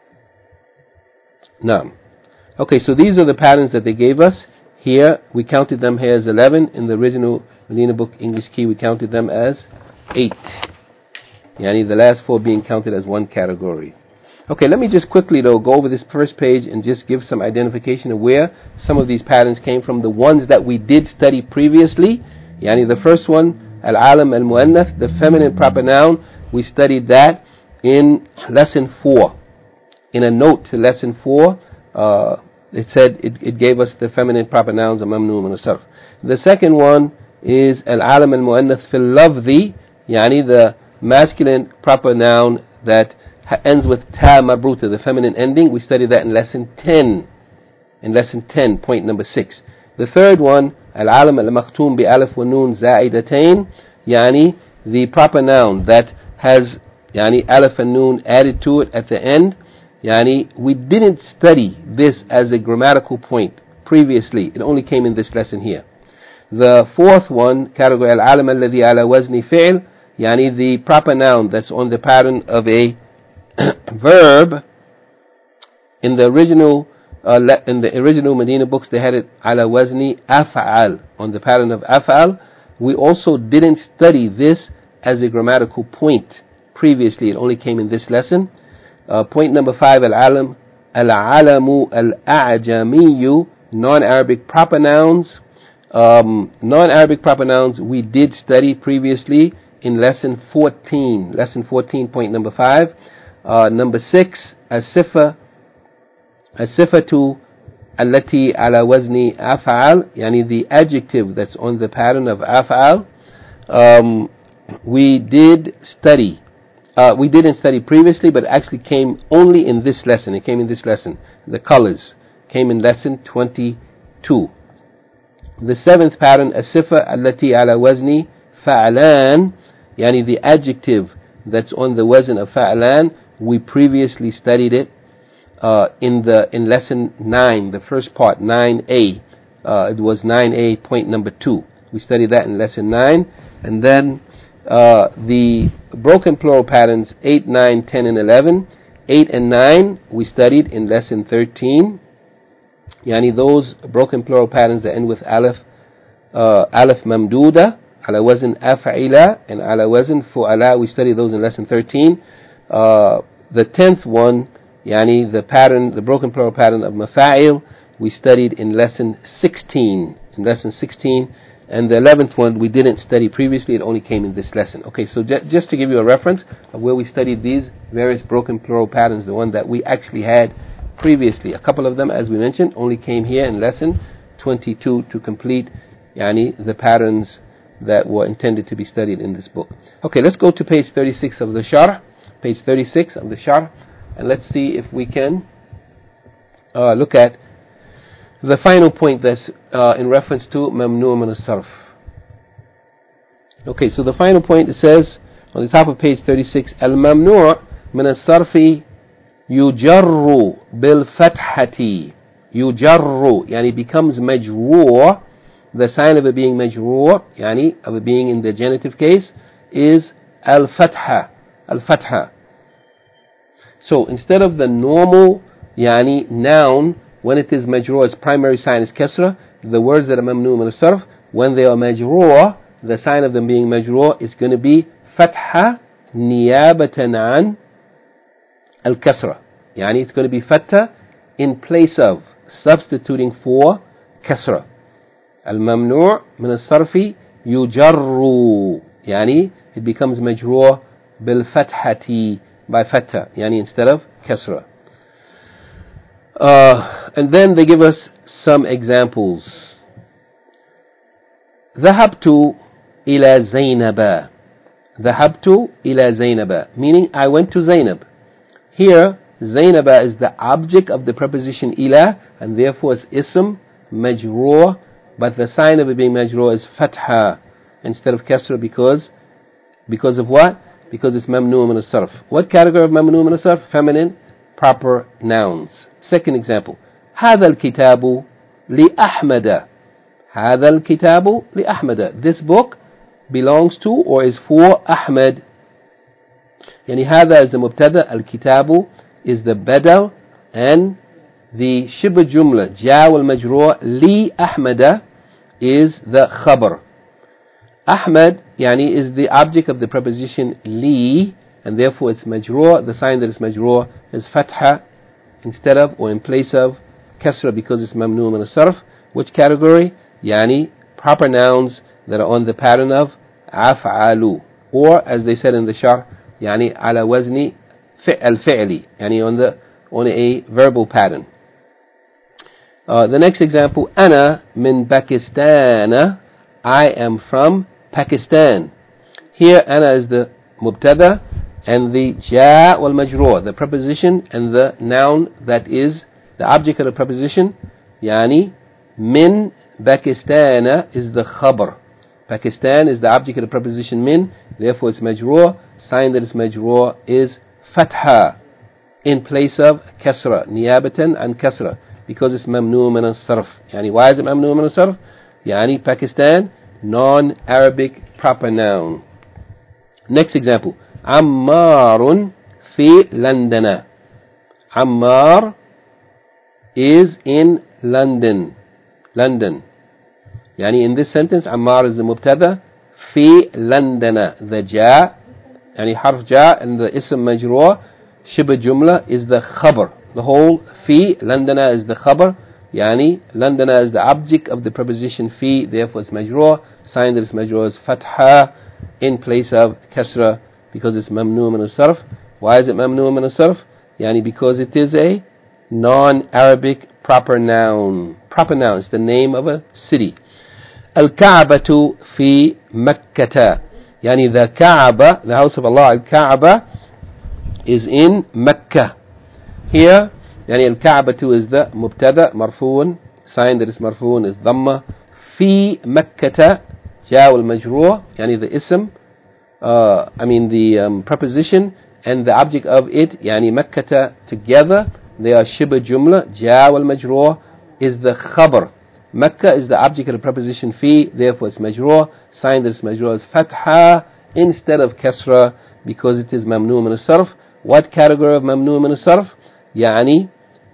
Naam. Okay, so these are the patterns that they gave us. Here, we counted them here as 11. In the original Medina book English key, we counted them as 8. Yani the last 4 being counted as one category. Okay, let me just quickly though go over this first page and just give some identification of where some of these patterns came from, the ones that we did study previously. Yani the first one, al-alam al-muannath, the feminine proper noun, we studied that in lesson 4. In a note to lesson 4, it said it gave us the feminine proper nouns of mamnu' min as-sarf. The second one is al-alam al-muannath fil lafzi, yani the masculine proper noun that ends with ta mabruta, the feminine ending. We studied that in lesson 10. In lesson 10, point number 6. The third one, al-alam al-makhtum bi alif wa noon za'idatain, yani the proper noun that has yani alif and noon added to it at the end. Yani we didn't study this as a grammatical point previously. It only came in this lesson here. The fourth one, category al-alam alladhi ala wazni fi'l, yani the proper noun that's on the pattern of a verb, In the original Medina books, they had it ala wazni af'al, on the pattern of af'al. We also didn't study this as a grammatical point previously. It only came in this lesson. Point number 5, al-alamu al-a'jamiyu, non-Arabic proper nouns. Non-Arabic proper nouns we did study previously in lesson 14. Lesson 14, point number 5. Number 6, as-sifatu allati ala wazni af'al, yani the adjective that's on the pattern of af'al. We didn't study previously, but it actually came only in this lesson. It came in this lesson. The colors came in lesson 22. The 7th pattern, as-sifa allati ala wazni fa'alan, yani the adjective that's on the wazn of fa'alan. We previously studied it in lesson 9, the first part, 9a. It was 9a, point number 2. We studied that in lesson 9. And then the broken plural patterns 8, 9, 10, and 11. 8 and 9 we studied in lesson 13. Yani those broken plural patterns that end with alif mamduda, ala wazn af'ila, and ala wazn fu'ala. We studied those in lesson 13. The 10th one, yani the broken plural pattern of mafa'il, we studied in lesson 16. In lesson 16. And the 11th one we didn't study previously, it only came in this lesson. Okay, so just to give you a reference of where we studied these various broken plural patterns, the one that we actually had previously. A couple of them, as we mentioned, only came here in lesson 22 to complete the patterns that were intended to be studied in this book. Okay, let's go to page 36 of the Sharh. Page 36 of the Sharh, and let's see if we can look at the final point that's in reference to mamnu' min as-sarf. Okay, so the final point, it says on the top of page 36, al-mamnu' min as-sarfi yujarru bil fathati. Yujarru, yani becomes majroor. The sign of it being majroor, yani of it being in the genitive case, is al-fatha. Al-fatha. So instead of the normal noun, when it is majroor, its primary sign is kasra. The words that are mamnu' min as-sarf, when they are majroor, the sign of them being majroor is going to be fatha niyabatan an al-kasra. Yani it's going to be fatha in place of, substituting for kasra. Al-mamnu' min as-sarfi yujarru, yani it becomes majroor bil fathati, by fatha, yani instead of kasra. And then they give us some examples. ذهبت إلى زينب. ذهبت إلى زينب, meaning I went to Zainab. Here, Zainab is the object of the preposition ila, and therefore it's ism majroor, but the sign of it being majroor is fatha instead of kasra because of what? Because it's mamnu' min as-sarf. What category of mamnu' min as-sarf? Feminine proper nouns. Second example, هذا الكتاب لأحمد. هذا الكتاب لأحمد. This book belongs to or is for Ahmed. يعني هذا is the mubtada, al-kitabu is the badal, and the shibh jumla ja wal majroor li Ahmada is the khabar. Ahmed yani is the object of the preposition li, and therefore it's majroor. The sign that is majroor is fatha instead of or in place of kasra because it's mamnu' min as-sarf. Which category? Yani proper nouns that are on the pattern of af'alu, or as they said in the Sharh, yani ala wazni al-fi'li, yani on a verbal pattern. The next example, ana min Pakistan. I am from Pakistan. Here ana is the mubtada, and the ja wal majroor, the preposition and the noun that is the object of the preposition, yani min Pakistan is the khabar. Pakistan is the object of the preposition min, therefore it's majroor. Sign that it's majroor is fatha in place of kasra, niyabatan an kasra, because it's mamnu' min as-sarf. Yani why is it mamnu' min as-sarf? Yani Pakistan, non-Arabic proper noun. Next example, Ammarun fi London. Ammar is in London. London. يعني in this sentence Ammar is the mubtada. في لندن. The ja, يعني حرف ja and the ism majrur شبه jumla is the khabar. The whole في لندن is the khabar. يعني لندن is the object of the preposition في, therefore it's majrur. Sign that it's majrur is fatha in place of kasra because it's mamnu min al-sarf. Why is it mamnu min al-sarf? يعني because it is a non-Arabic proper noun. Proper noun is the name of a city. Al-Ka'batu fi Makkah. Yani the Kaaba, the house of Allah, Al-Kaaba, is in Mecca. Here, yani Al-Ka'batu is the mubtada, marfuun, sign that is marfuun is dhamma. Fi Makkah, ja wal majrur, yani the ism, the preposition, and the object of it, yani Makkah together, they are shibh jumla. Ja wal majrur is the khabar. Makkah is the object of the preposition fi, therefore it's majrur. Sign that it's majrur is fatha instead of kasra because it is mamnu min as-sarf. What category of mamnu min as-sarf? Yani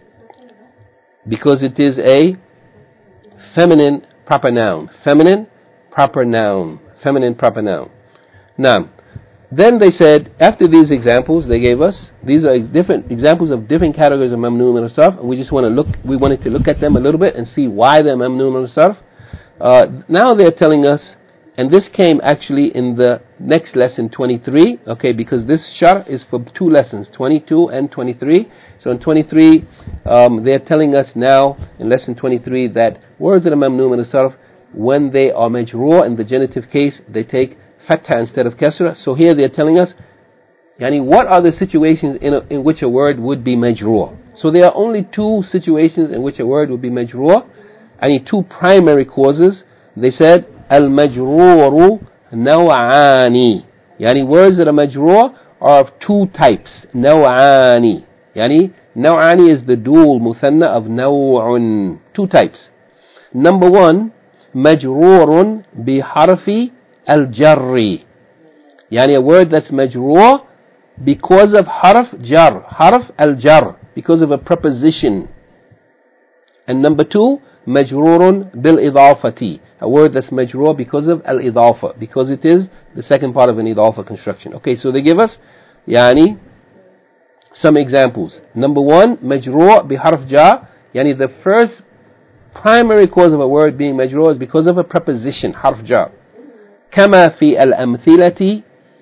because it is a feminine proper noun. Feminine proper noun. Feminine proper noun. Now, then they said, after these examples they gave us, these are different examples of different categories of mamnu min as-sarf, and we wanted to look at them a little bit and see why they're mamnu min as-sarf. Now they're telling us, and this came actually in the next lesson 23, okay, because this shar is for two lessons, 22 and 23. So in 23, they're telling us now in lesson 23 that words that are mamnu min as-sarf, when they are majrur in the genitive case, they take fatha instead of kasra. So here they're telling us, yani, what are the situations in which a word would be majrur? So there are only two situations in which a word would be majrur, and two primary causes. They said, al-majruru naw'ani. Yani words that are majrur are of two types. Naw'ani. Yani naw'ani is the dual muthanna of naw'un. Two types. Number one, majrurun biharfi al-jarri. Yani a word that's majrur because of harf jar. Harf al-jar. Because of a preposition. And number two, majrurun bil-idafati. A word that's majrur because of al-idafa. Because it is the second part of an idafa construction. Okay, so they give us yani some examples. Number one, majrur biharf jar. Yani the first primary cause of a word being majrur is because of a preposition, harf jar. كما في الأمثلة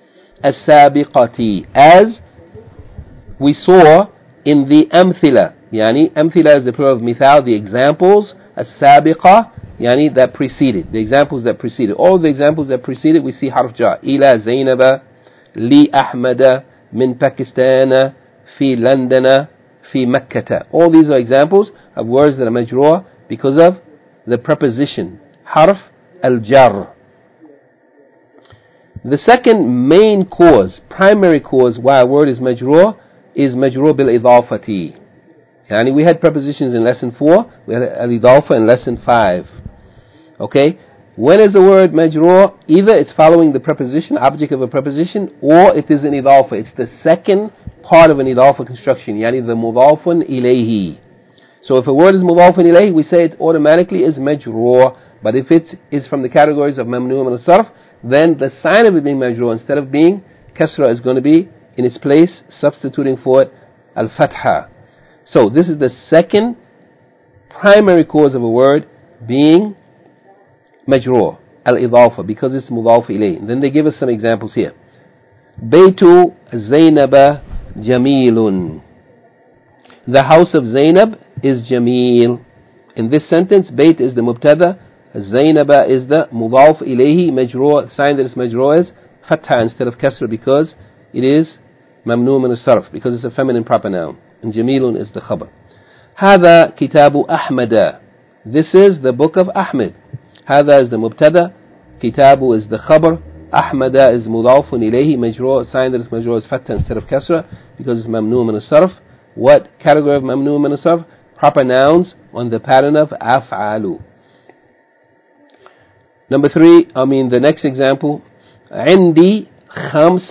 السابقة, as we saw in the أمثلة. يعني أمثلة is the plural of مثال, the examples. السابقة يعني that preceded, the examples that preceded. All the examples that preceded we see حرف جاء. إلى زينب, لي أحمد, من باكستان, في لندن, في مكة. All these are examples of words that are majrur because of the preposition حرف الجر. The second main cause, primary cause why a word is majrur bil idafati. Yani we had prepositions in lesson 4, we had al-idafa in lesson 5. Okay? When is the word majrur? Either it's following the preposition, object of a preposition, or it is an idafa. It's the second part of an idafa construction, yani the mudafun ilayhi. So if a word is mudafun ilayhi, we say it automatically is majrur. But if it is from the categories of mamnu min as-sarf, then the sign of it being majrur, instead of being kasra, is going to be in its place, substituting for it al-fatha. So this is the second primary cause of a word being majrur, al-idafa, because it's mudaf ilayh. Then they give us some examples here. Baytu Zainaba jamilun. The house of Zainab is jamil. In this sentence, Bayt is the mubtada, Zainaba is the mudaf ilayhi, majrur, sign that it's majrur is fatha instead of kasra because it is mamnu min as-sarf, because it's a feminine proper noun. And jamilun is the khabar. Hada kitabu Ahmada. This is the book of Ahmed. Hada is the mubtada, kitabu is the khabar, Ahmada is mudafun ilayhi, majrur, sign that it's majrur is fatha instead of kasra because it's mamnu min as-sarf. What category of mamnu min as-sarf? Proper nouns on the pattern of af'alu. Number 3, the next example. عندي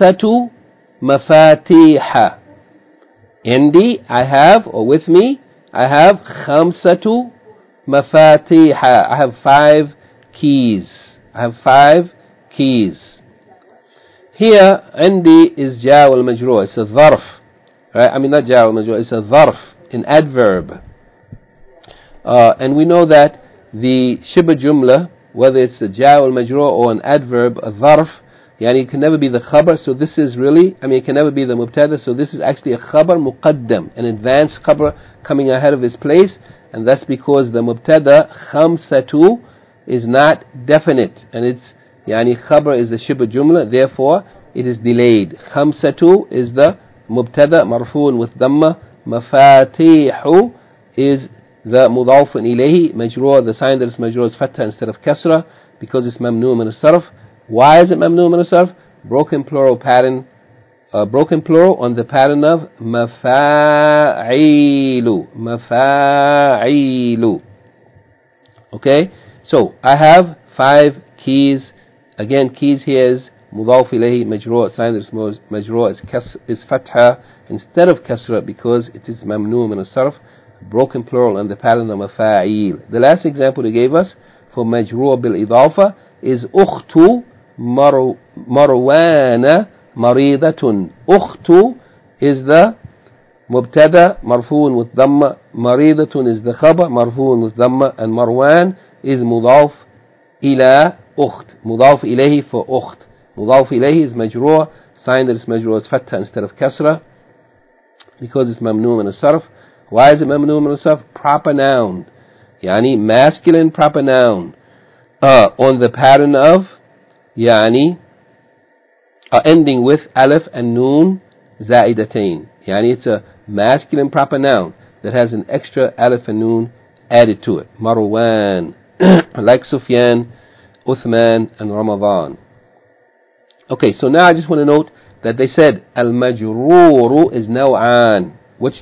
خمسة مفاتيح. عندي, I have, or with me, I have خمسة مفاتيح. I have 5 keys. I have 5 keys. Here عندي is جار والمجرور. It's a ظرف. Right? I mean not جار والمجرور. It's a ظرف, an adverb. And we know that the shibh jumla, whether it's a جار والمجرور or an adverb, a ظرف, it can never be the khabar. So this is really, it can never be the mubtada. So this is actually a khabar muqaddam, an advanced khabar coming ahead of its place. And that's because the mubtada khamsatu is not definite, and it's khabar is the shibh jumla, therefore it is delayed. Khamsatu is the mubtada marfu'un with dhamma. Mafatihu is the mudafun ilayhi. Majrur, the sign that is majrur is fatha instead of kasra because it's mamnu min as-sarf. Why is it mamnu min as-sarf? Broken plural pattern. Broken plural on the pattern of mafa'ilu. Mafa'ilu. Okay? So, I have 5 keys. Again, keys here is mudaf ilayhi majrur. Sign that is majrur is fatha instead of kasra because it is mamnu min as-sarf. Broken plural on the pattern of mafa'il. The last example they gave us for majrur bil idafa is ukhtu marwana maridatun. Ukhtu is the mubtada marfu'un with dhamma. Maridatun is the khabar marfu'un with dhamma. And Marwan is mudaf ila ukht. Mudaf ilayhi for ukht. Mudaf ilayhi is majrur. Sign that it's majrur is fatha instead of kasra because it's mamnu min as-sarf. Why is it mamnu min as-sarf? Proper noun. Masculine proper noun. On the pattern of ending with alif and noon za'idatain. It's a masculine proper noun that has an extra alif and noon added to it. Marwan, like Sufyan, Uthman, and Ramadan. Okay, so now I just want to note that they said al-majruru is naw'an.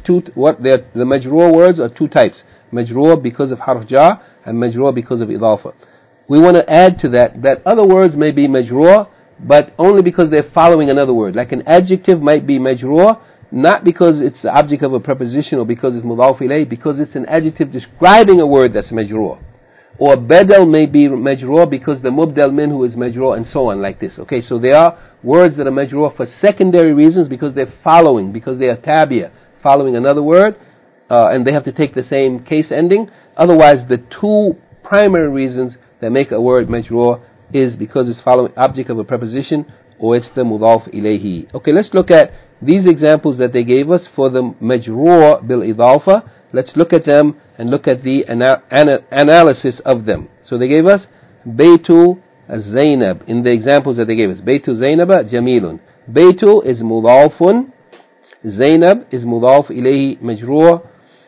The majrur words are 2 types. Majrur because of harf jar and majrur because of idafa. We want to add to that other words may be majrur, but only because they're following another word. Like an adjective might be majrur, not because it's the object of a preposition or because it's mudaf ilayh, because it's an adjective describing a word that's majrur. Or badal may be majrur because the mubdal minhu is majrur, and so on, like this. Okay, so there are words that are majrur for secondary reasons because they're following, because they are tabi'a, following another word, and they have to take the same case ending. Otherwise, the 2 primary reasons that make a word majrur is because it's following object of a preposition or it's the mudaf ilayhi. Okay, let's look at these examples that they gave us for the majrur bil idafa. Let's look at them and look at the analysis of them. So they gave us Baytu Zainab in the examples that they gave us. Baytu Zainaba Jamilun. Baytu is mudafun. Zainab is mudaf ilayhi majrur.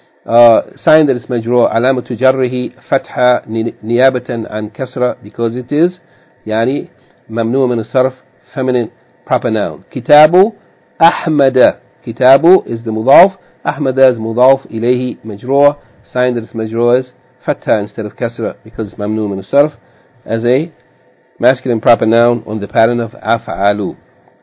Sign that it's majrur. Alamatu jarrihi fatha niyabatan an kasra because it is mamnu min as-sarf, feminine proper noun. Kitabu Ahmada. Kitabu is the mudaf. Ahmada is mudaf ilayhi majrur. Sign that it's majrur is fatha instead of kasra because it's mamnu min as-sarf as a masculine proper noun on the pattern of af'alu.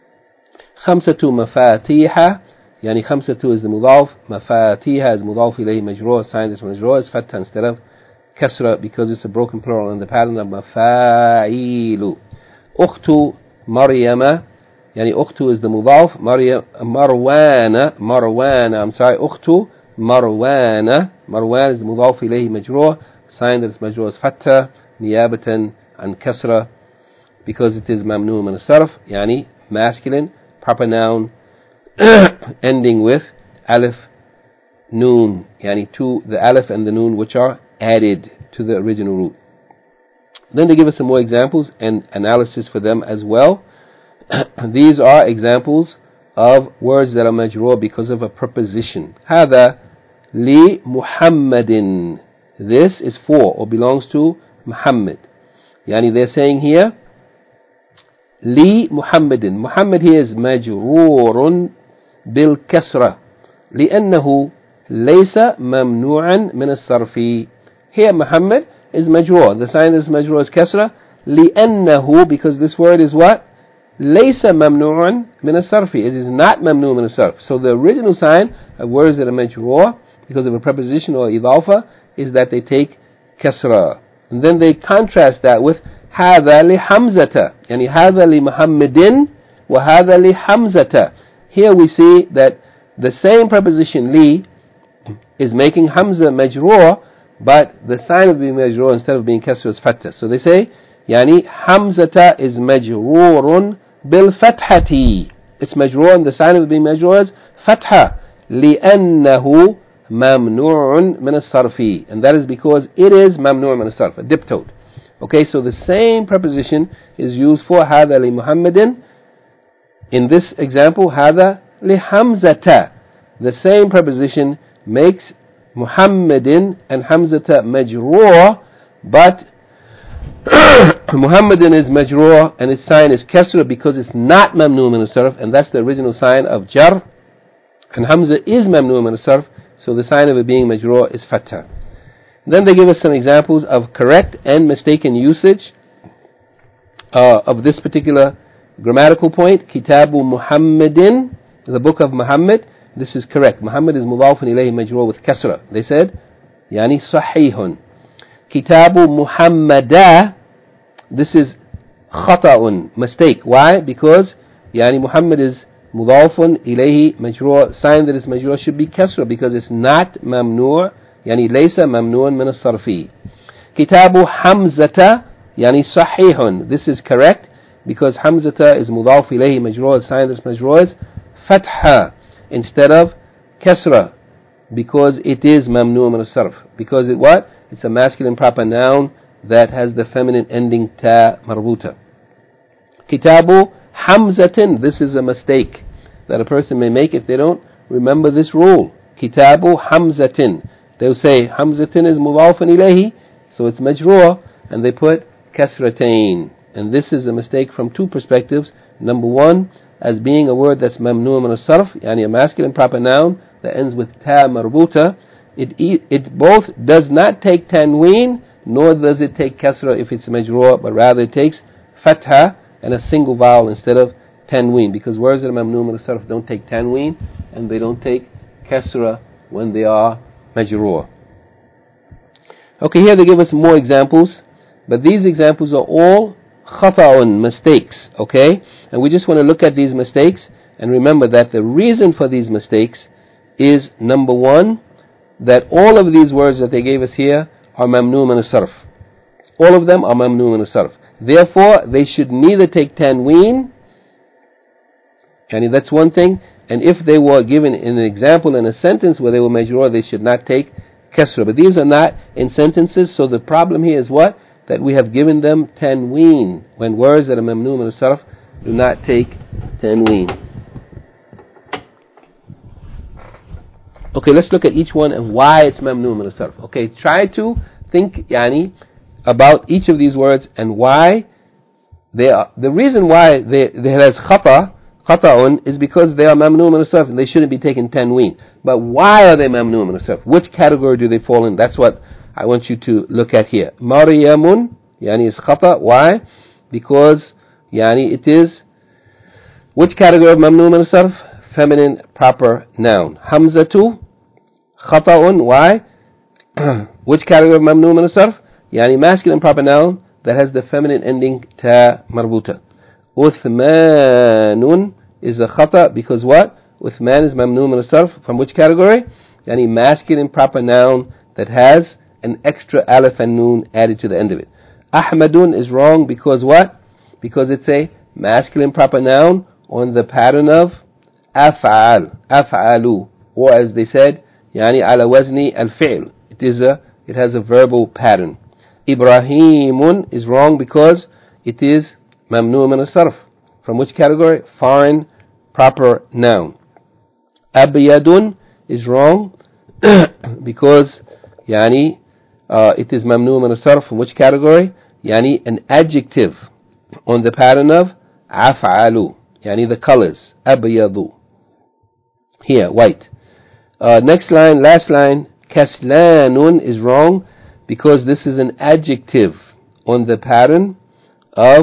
Khamsatu mafatiha. Khamsatu is the mudaf. Mafatiha is mudaf ilayhi majrur. Sign that it's majrur is fatha instead of kasra because it's a broken plural on the pattern of mafa'ilu. Ukhtu Maryama. Ukhtu is the mudaf. Marwana. Ukhtu Marwana. Marwan is mudaf ilayhi majrur. Sign that it's majrur is fatha niyabatan an kasra because it is mamnu min as-sarf. Masculine proper noun ending with alif noon. To the alif and the noon which are added to the original root. Then they give us some more examples and analysis for them as well. These are examples of words that are majrur because of a preposition. هذا li Muhammadin. This is for or belongs to Muhammad. They're saying here li Muhammadin. Muhammad here is majrurun bil kasra لأنه ليس ممنوعا من الصرف. Here Muhammad is majrur. The sign is majrur is kasra لأنه because this word is what? ليس ممنوعا من الصرف. It is not mamnu min as-sarf. So the original sign of words that are majrur because of a preposition or idafa, is that they take kasra. And then they contrast that with هذا لحمزة, يعني هذا لمحمد وهذا لحمزة. Here we see that the same preposition li is making Hamza majroor, but the sign of being majroor instead of being kasra is fatha. So they say يعني حمزة is majroor بالفتحة. It's majroor, and the sign of being majroor is fatha. لأنه ممنوع من الصرف, and that is because it is ممنوع من الصرف, a diptote. Okay, so the same preposition is used for هذا لمحمد. In this example, هذا لحمزة. The same preposition makes Muhammadin and Hamzata majroor, but Muhammadin is majroor and its sign is kasra because it's not mamnu min as-sarf, and that's the original sign of jar. And Hamza is mamnu min as-sarf, so the sign of it being majroor is fatha. Then they give us some examples of correct and mistaken usage of this particular grammatical point. Kitabu Muhammadin, the book of Muhammad. This is correct. Muhammad is mudafun ilayhi majroor with kasra. They said, yani sahihun. Kitabu Muhammada, this is khata'un, mistake. Why? Because yani Muhammad is mudafun ilayhi majroor. Sign that is majroor should be kasra because it's not mamnu', yani laysa mamnu'an min as-sarfi. Kitabu Hamzata, yani sahihun. This is correct because Hamzata is mudaf ilayhi majroor. Sign that is majroor is fatha instead of kasra because it is mamnu' min as-sarf. Because it what? It's a masculine proper noun that has the feminine ending ta marbuta. Kitabu Hamzatin, this is a mistake that a person may make if they don't remember this rule. Kitabu Hamzatin. They'll say Hamzatin is mudafun ilayhi, so it's majroor, and they put kasratain. And this is a mistake from two perspectives. Number one, as being a word that's mamnu' min as-sarf, yani a masculine proper noun that ends with ta marbuta, it both does not take tanween, nor does it take kasra if it's majroor, but rather it takes fatha and a single vowel instead of tanween, because words that are mamnu' min as-sarf don't take tanween and they don't take kasra when they are majroor. Okay, here they give us more examples, but these examples are all khata'un, mistakes, okay? And we just want to look at these mistakes and remember that the reason for these mistakes is, number one, that all of these words that they gave us here are mamnu' min as-sarf. All of them are mamnu' min as-sarf. Therefore, they should neither take tanween, and that's one thing, and if they were given an example in a sentence where they were majroor, they should not take kasra. But these are not in sentences, so the problem here is what? That we have given them tanween, when words that are mamnu' min as-sarf do not take tanween. Okay, let's look at each one and why it's mamnu' min as-sarf. Okay, try to think about each of these words and why they are. The reason why they has khata'un is because they are mamnu' min as-sarf and they shouldn't be taken tanween. But why are they mamnu' min as-sarf? Which category do they fall in? That's what I want you to look at here. Maryamun, is khata'. Why? Because it is which category of mamnu' min as-sarf? Feminine proper noun. Hamzatu khata'un. Why? Which category of mamnu' min as-sarf? Masculine proper noun that has the feminine ending ta marbuta. Uthmanun is a khata' because what? Uthman is mamnu' min as-sarf. From which category? Masculine proper noun that has an extra alif and noon added to the end of it. Ahmadun is wrong because what? Because it's a masculine proper noun on the pattern of af'al, af'alu, or as they said, ala wazni al-fi'l. It has a verbal pattern. Ibrahimun is wrong because it is mamnu' min as-sarf. From which category? Foreign proper noun. Abyadun is wrong because it is mamnu' min as-sarf. From which category? An adjective on the pattern of af'alu, the colors. Abyadu. Here, white. Next line, last line, kaslanun is wrong because this is an adjective on the pattern of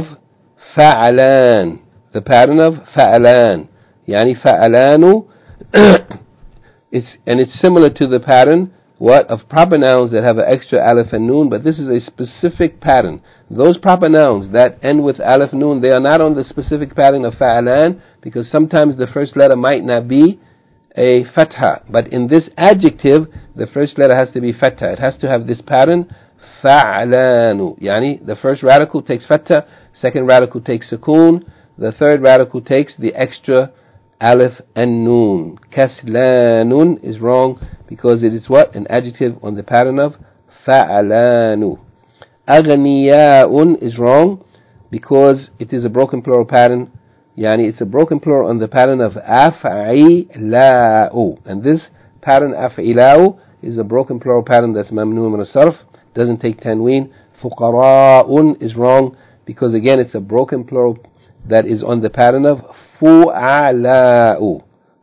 fa'alan. The pattern of fa'alan. Fa'alanu It's similar to the pattern of proper nouns that have an extra alif and noon, but this is a specific pattern. Those proper nouns that end with alif noon, they are not on the specific pattern of fa'alan, because sometimes the first letter might not be a fatha, but in this adjective the first letter has to be fatha. It has to have this pattern, fa'alanu, yani the first radical takes fatha, second radical takes sukoon, the third radical takes the extra alif and noon. Kaslanun is wrong because it is what? An adjective on the pattern of fa'alanu. Aghniya'un is wrong because it is a broken plural pattern. Yani it's a broken plural on the pattern of af'ila'u. And this pattern af'ila'u is a broken plural pattern that's mamnu min as-sarf, doesn't take tanween. Fuqara'un is wrong because again it's a broken plural that is on the pattern of fu'ala'u.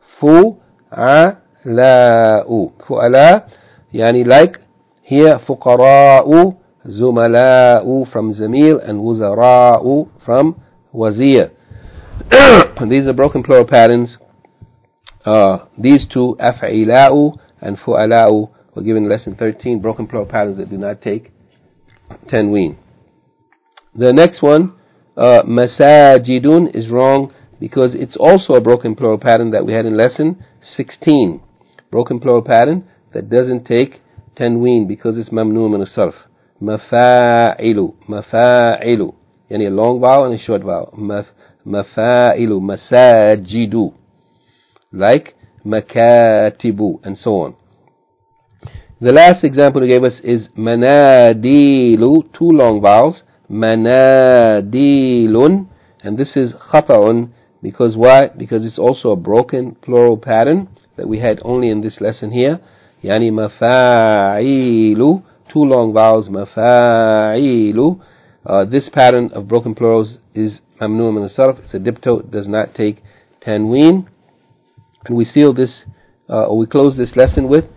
Fu'ala'u. Fu'ala, yani like here fuqara'u, zumala'u from zamil, and wuzara'u from wazir. These are broken plural patterns. These two, af'ila'u and fu'ala'u, were given in lesson 13, broken plural patterns that do not take tanween. The next one, masajidun, is wrong because it's also a broken plural pattern that we had in lesson 16. Broken plural pattern that doesn't take tanween because it's mamnu min as-sarf. Mafa'ilu, mafa'ilu, yani a long vowel and a short vowel. Mafa'ilu, masajidu, like makatibu, and so on. The last example he gave us is manadilu, two long vowels, manadilun, and this is khata'un because why? Because it's also a broken plural pattern that we had only in this lesson here. Yani mafa'ilu, two long vowels, mafa'ilu. This pattern of broken plurals is mamnu min as-sarf. It's a dipto, does not take tanween. And we seal this, or we close this lesson with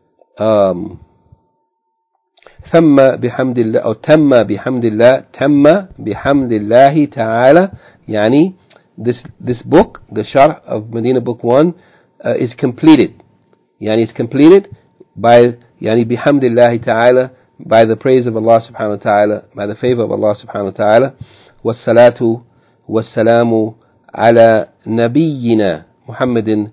ثم بحمد الله أو تم بحمد الله تم بحمد الله تعالى. Yani this book, the Sharh of Medina Book 1, is completed. Yani it's completed by بحمد الله تعالى, by the praise of Allah subhanahu wa ta'ala, by the favor of Allah subhanahu wa ta'ala. والصلاة والسلام على نبينا محمد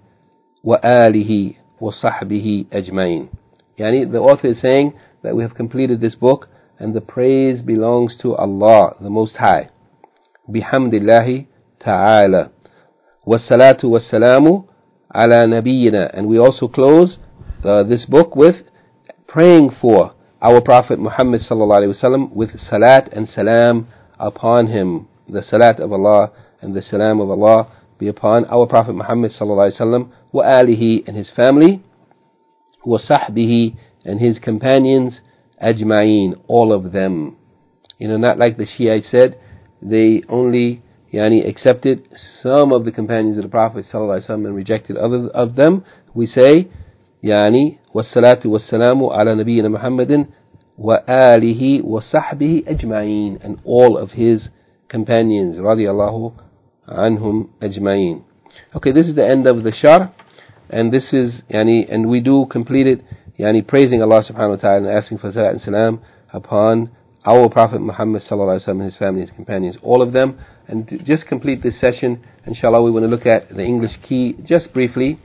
وآله وصحبه أجمعين. Yani the author is saying that we have completed this book and the praise belongs to Allah, the Most High. Bihamdillahi ta'ala. Wassalatu wassalamu ala nabiyyina. And we also close this book with praying for our Prophet Muhammad sallallahu alaihi wasallam with salat and salam upon him. The salat of Allah and the salam of Allah be upon our Prophet Muhammad sallallahu alaihi wasallam, wa alihi, and his family, wa sahbihi, and his companions, ajma'een, all of them. Not like the Shiites said, they only accepted some of the companions of the Prophet sallallahu alaihi wasallam and rejected other of them. We say wassalatu wassalamu ala nabiyyina Muhammadin wa alihi wa sahbihi ajma'een, and all of his companions, radiyallahu anhum ajma'een. Okay, this is the end of the Sharh, and this is and we do complete it praising Allah subhanahu wa ta'ala and asking for salat and salam upon our Prophet Muhammad sallallahu alaihi wasallam and his family, his companions, all of them. And to just complete this session, inshallah, we want to look at the English key just briefly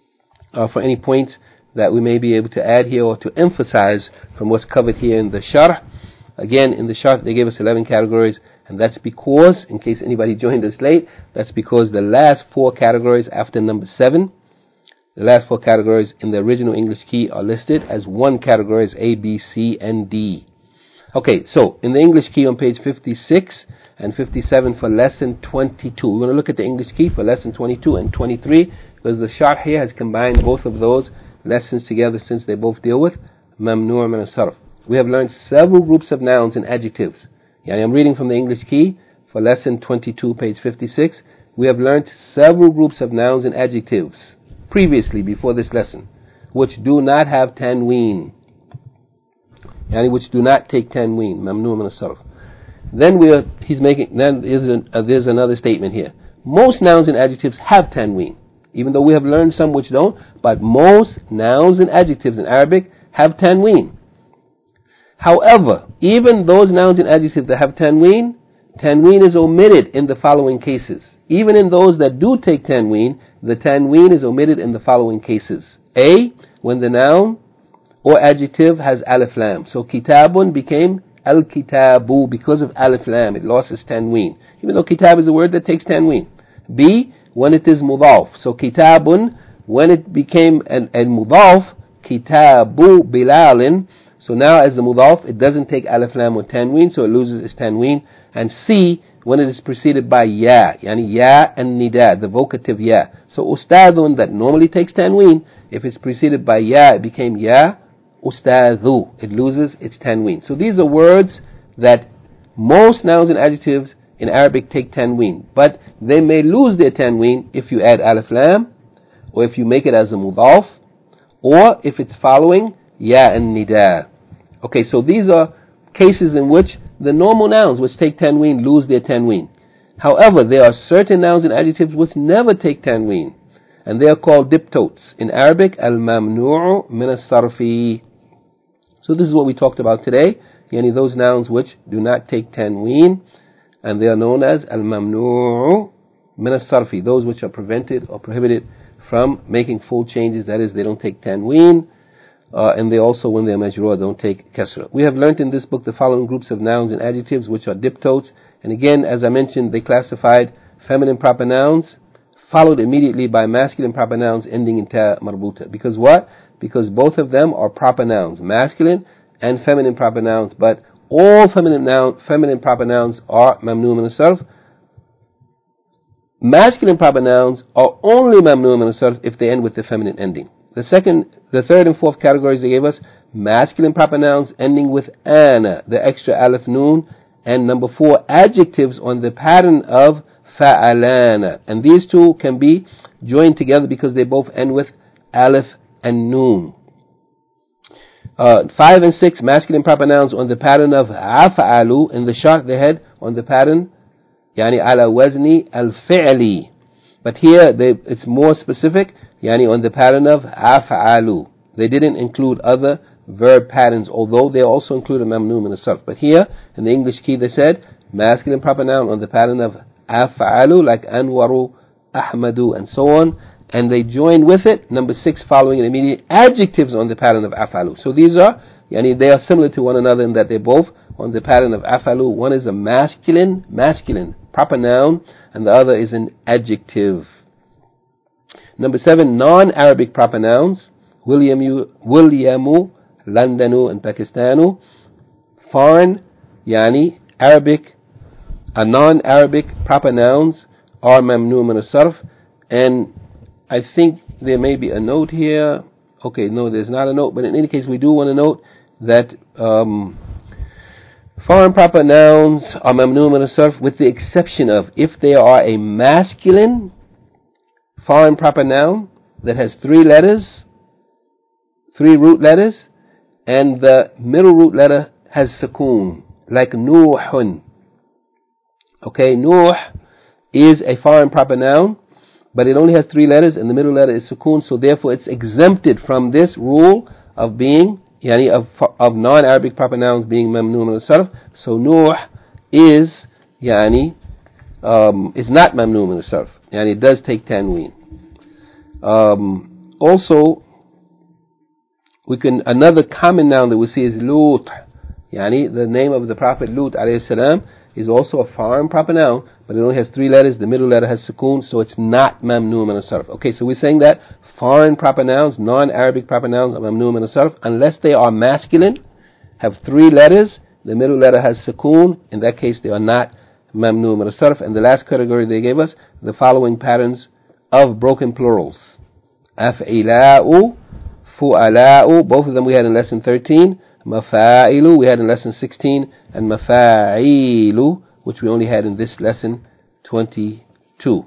for any points that we may be able to add here or to emphasize from what's covered here in the Sharh. Again, in the Sharh they gave us 11 categories, and that's because, in case anybody joined us late, that's because the last 4 categories after number 7, the last 4 categories in the original English key are listed as one category as A, B, C, and D. Okay, so in the English key on page 56 and 57 for lesson 22. We're going to look at the English key for lesson 22 and 23 because the Sharh here has combined both of those lessons together since they both deal with mamnu' min as-sarf. We have learned several groups of nouns and adjectives. I'm reading from the English key for lesson 22, page 56. We have learned several groups of nouns and adjectives previously, before this lesson, which do not have tanween, which do not take tanween, mamnu' min as-sarf. Then there's another statement here. Most nouns and adjectives have tanween. even though we have learned some which don't, but most nouns and adjectives in Arabic have tanween. However, even those nouns and adjectives that have tanween is omitted in the following cases. Even in those that do take tanween, the tanween is omitted in the following cases. A, when the noun or adjective has alif lam. So kitabun became al-kitabu because of alif lam. It lost its tanween, even though kitab is a word that takes tanween. B, when it is mudaf. So kitabun, when it became an mudaf, kitabu bilalin. So now as the mudaf, it doesn't take alif lam or tanween, so it loses its tanween. And C, when it is preceded by ya, yani ya and nida, the vocative ya. So ustadun, that normally takes tanween, if it's preceded by ya, it became ya ustadhu. It loses its tanween. So these are words that most nouns and adjectives in Arabic take tanween, but they may lose their tanween if you add alif lam, or if you make it as a mudaf, or if it's following ya and nida. Okay, so these are cases in which the normal nouns which take tanween lose their tanween. However, there are certain nouns and adjectives which never take tanween, and they are called diptotes. In Arabic, al-mamnu'u min as-sarfi. So this is what we talked about today, yani those nouns which do not take tanween, and they are known as al-mamnu'u min as-sarfi, those which are prevented or prohibited from making full changes, that is, they don't take tanween, and they also, when they're majrur, don't take kasra. We have learnt in this book the following groups of nouns and adjectives which are diptotes, and again, as I mentioned, they classified feminine proper nouns followed immediately by masculine proper nouns ending in ta marbuta. Because what? Because both of them are proper nouns, masculine and feminine proper nouns, but all feminine proper nouns are mamnu min as-sarf. Masculine proper nouns are only mamnu min as-sarf if they end with the feminine ending. The third and fourth categories they gave us, masculine proper nouns ending with ana, the extra alif noon, and number 4, adjectives on the pattern of fa'alana. And these two can be joined together because they both end with alif and noon. 5 and 6, masculine proper nouns on the pattern of af'alu, in the shark they had on the pattern, yani ala wazni al-fi'li. But here it's more specific, yani on the pattern of af'alu. They didn't include other verb patterns, although they also included mamnu min as-sarf. But here, in the English key, they said masculine proper noun on the pattern of af'alu, like anwaru, ahmadu, and so on. And they joined with it, number 6, following an immediate, adjectives on the pattern of af'alu. So these are, yani they are similar to one another in that they're both on the pattern of af'alu. One is a masculine proper noun, and the other is an adjective. Number 7, non-Arabic proper nouns, Williamu, Londonu, and Pakistanu. Foreign, yani Arabic, non-Arabic proper nouns are mamnu min as-sarf. And I think there may be a note here. Okay, no, there's not a note, but in any case, we do want to note that foreign proper nouns are mamnu min as-sarf, with the exception of if they are a masculine foreign proper noun that has 3 root letters, and the middle root letter has sukoon, like Nuhun. Okay, Nuh is a foreign proper noun, but it only has 3 letters, and the middle letter is sukoon, so therefore it's exempted from this rule of being, yani of non-Arabic proper nouns being mamnu min as-sarf. So Nuh is, yani, is not mamnu min as-sarf, yani it does take tanween. Also, another common noun that we see is Lut. Yani the name of the Prophet Lut alayhi salam is also a foreign proper noun, but it only has 3 letters, the middle letter has sukoon, so it's not mamnu min as-sarf. Okay, so we're saying that foreign proper nouns, non-Arabic proper nouns are mamnu min as-sarf unless they are masculine, have 3 letters, the middle letter has sukoon. In that case, they are not mamnu min as-sarf. And the last category they gave us, the following patterns of broken plurals: af'ila'u, fu'ala'u, both of them we had in lesson 13. Mafa'ilu we had in lesson 16, and mafa'ilu, which we only had in this lesson 22.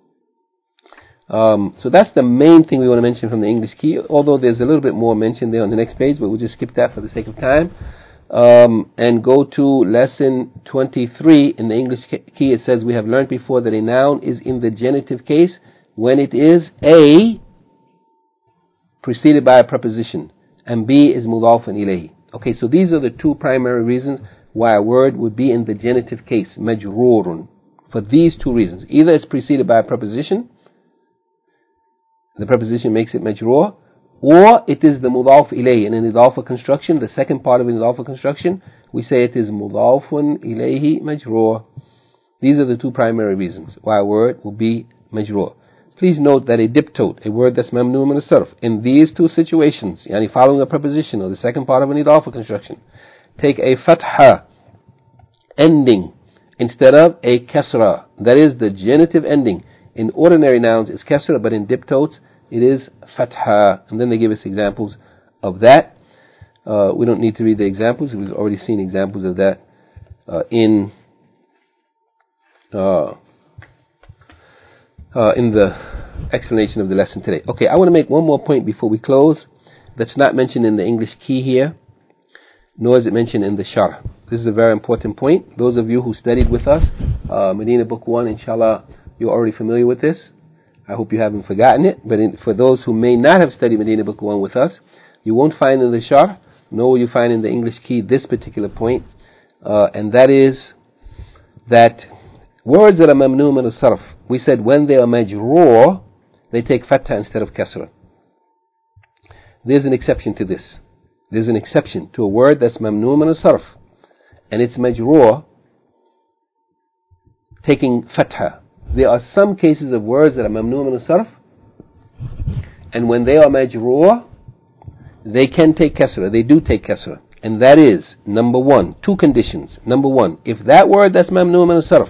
So that's the main thing we want to mention from the English key, although there's a little bit more mentioned there on the next page, but we'll just skip that for the sake of time. And go to lesson 23. In the English key it says we have learned before that a noun is in the genitive case when it is A preceded by a preposition and B is mudafun ilayhi. Okay, so these are the two primary reasons why a word would be in the genitive case, majroorun. For these two reasons. Either it's preceded by a preposition, the preposition makes it majroor, or it is the mudaf ilayhi. In an idafa construction, the second part of an idafa construction, we say it is mudafun ilayhi majroor. These are the two primary reasons why a word will be majroor. Please note that a diptote, a word that's mamnu min as-sarf, in these two situations, yani following a preposition or the second part of an idafa construction, take a fatha ending instead of a kasra. That is the genitive ending. In ordinary nouns it's kasra, but in diptotes it is fatha. And then they give us examples of that. We don't need to read the examples. We've already seen examples of that in the explanation of the lesson today. Okay, I want to make one more point before we close that's not mentioned in the English key here, nor is it mentioned in the Sharh. This is a very important point. Those of you who studied with us, Medina Book 1, inshallah, you're already familiar with this. I hope you haven't forgotten it. But for those who may not have studied Medina Book 1 with us, you won't find in the Sharh, nor will you find in the English key this particular point, and that is that words that are mamnu min as-sarf, we said when they are majroor, they take fatha instead of kasra. There's an exception to this. There's an exception to a word that's mamnu min as-sarf, and it's majroor, taking fatha. There are some cases of words that are mamnu min as-sarf, and when they are majroor, they can take kasra. They do take kasra. And that is, number one, two conditions. Number one, if that word that's mamnu min as-sarf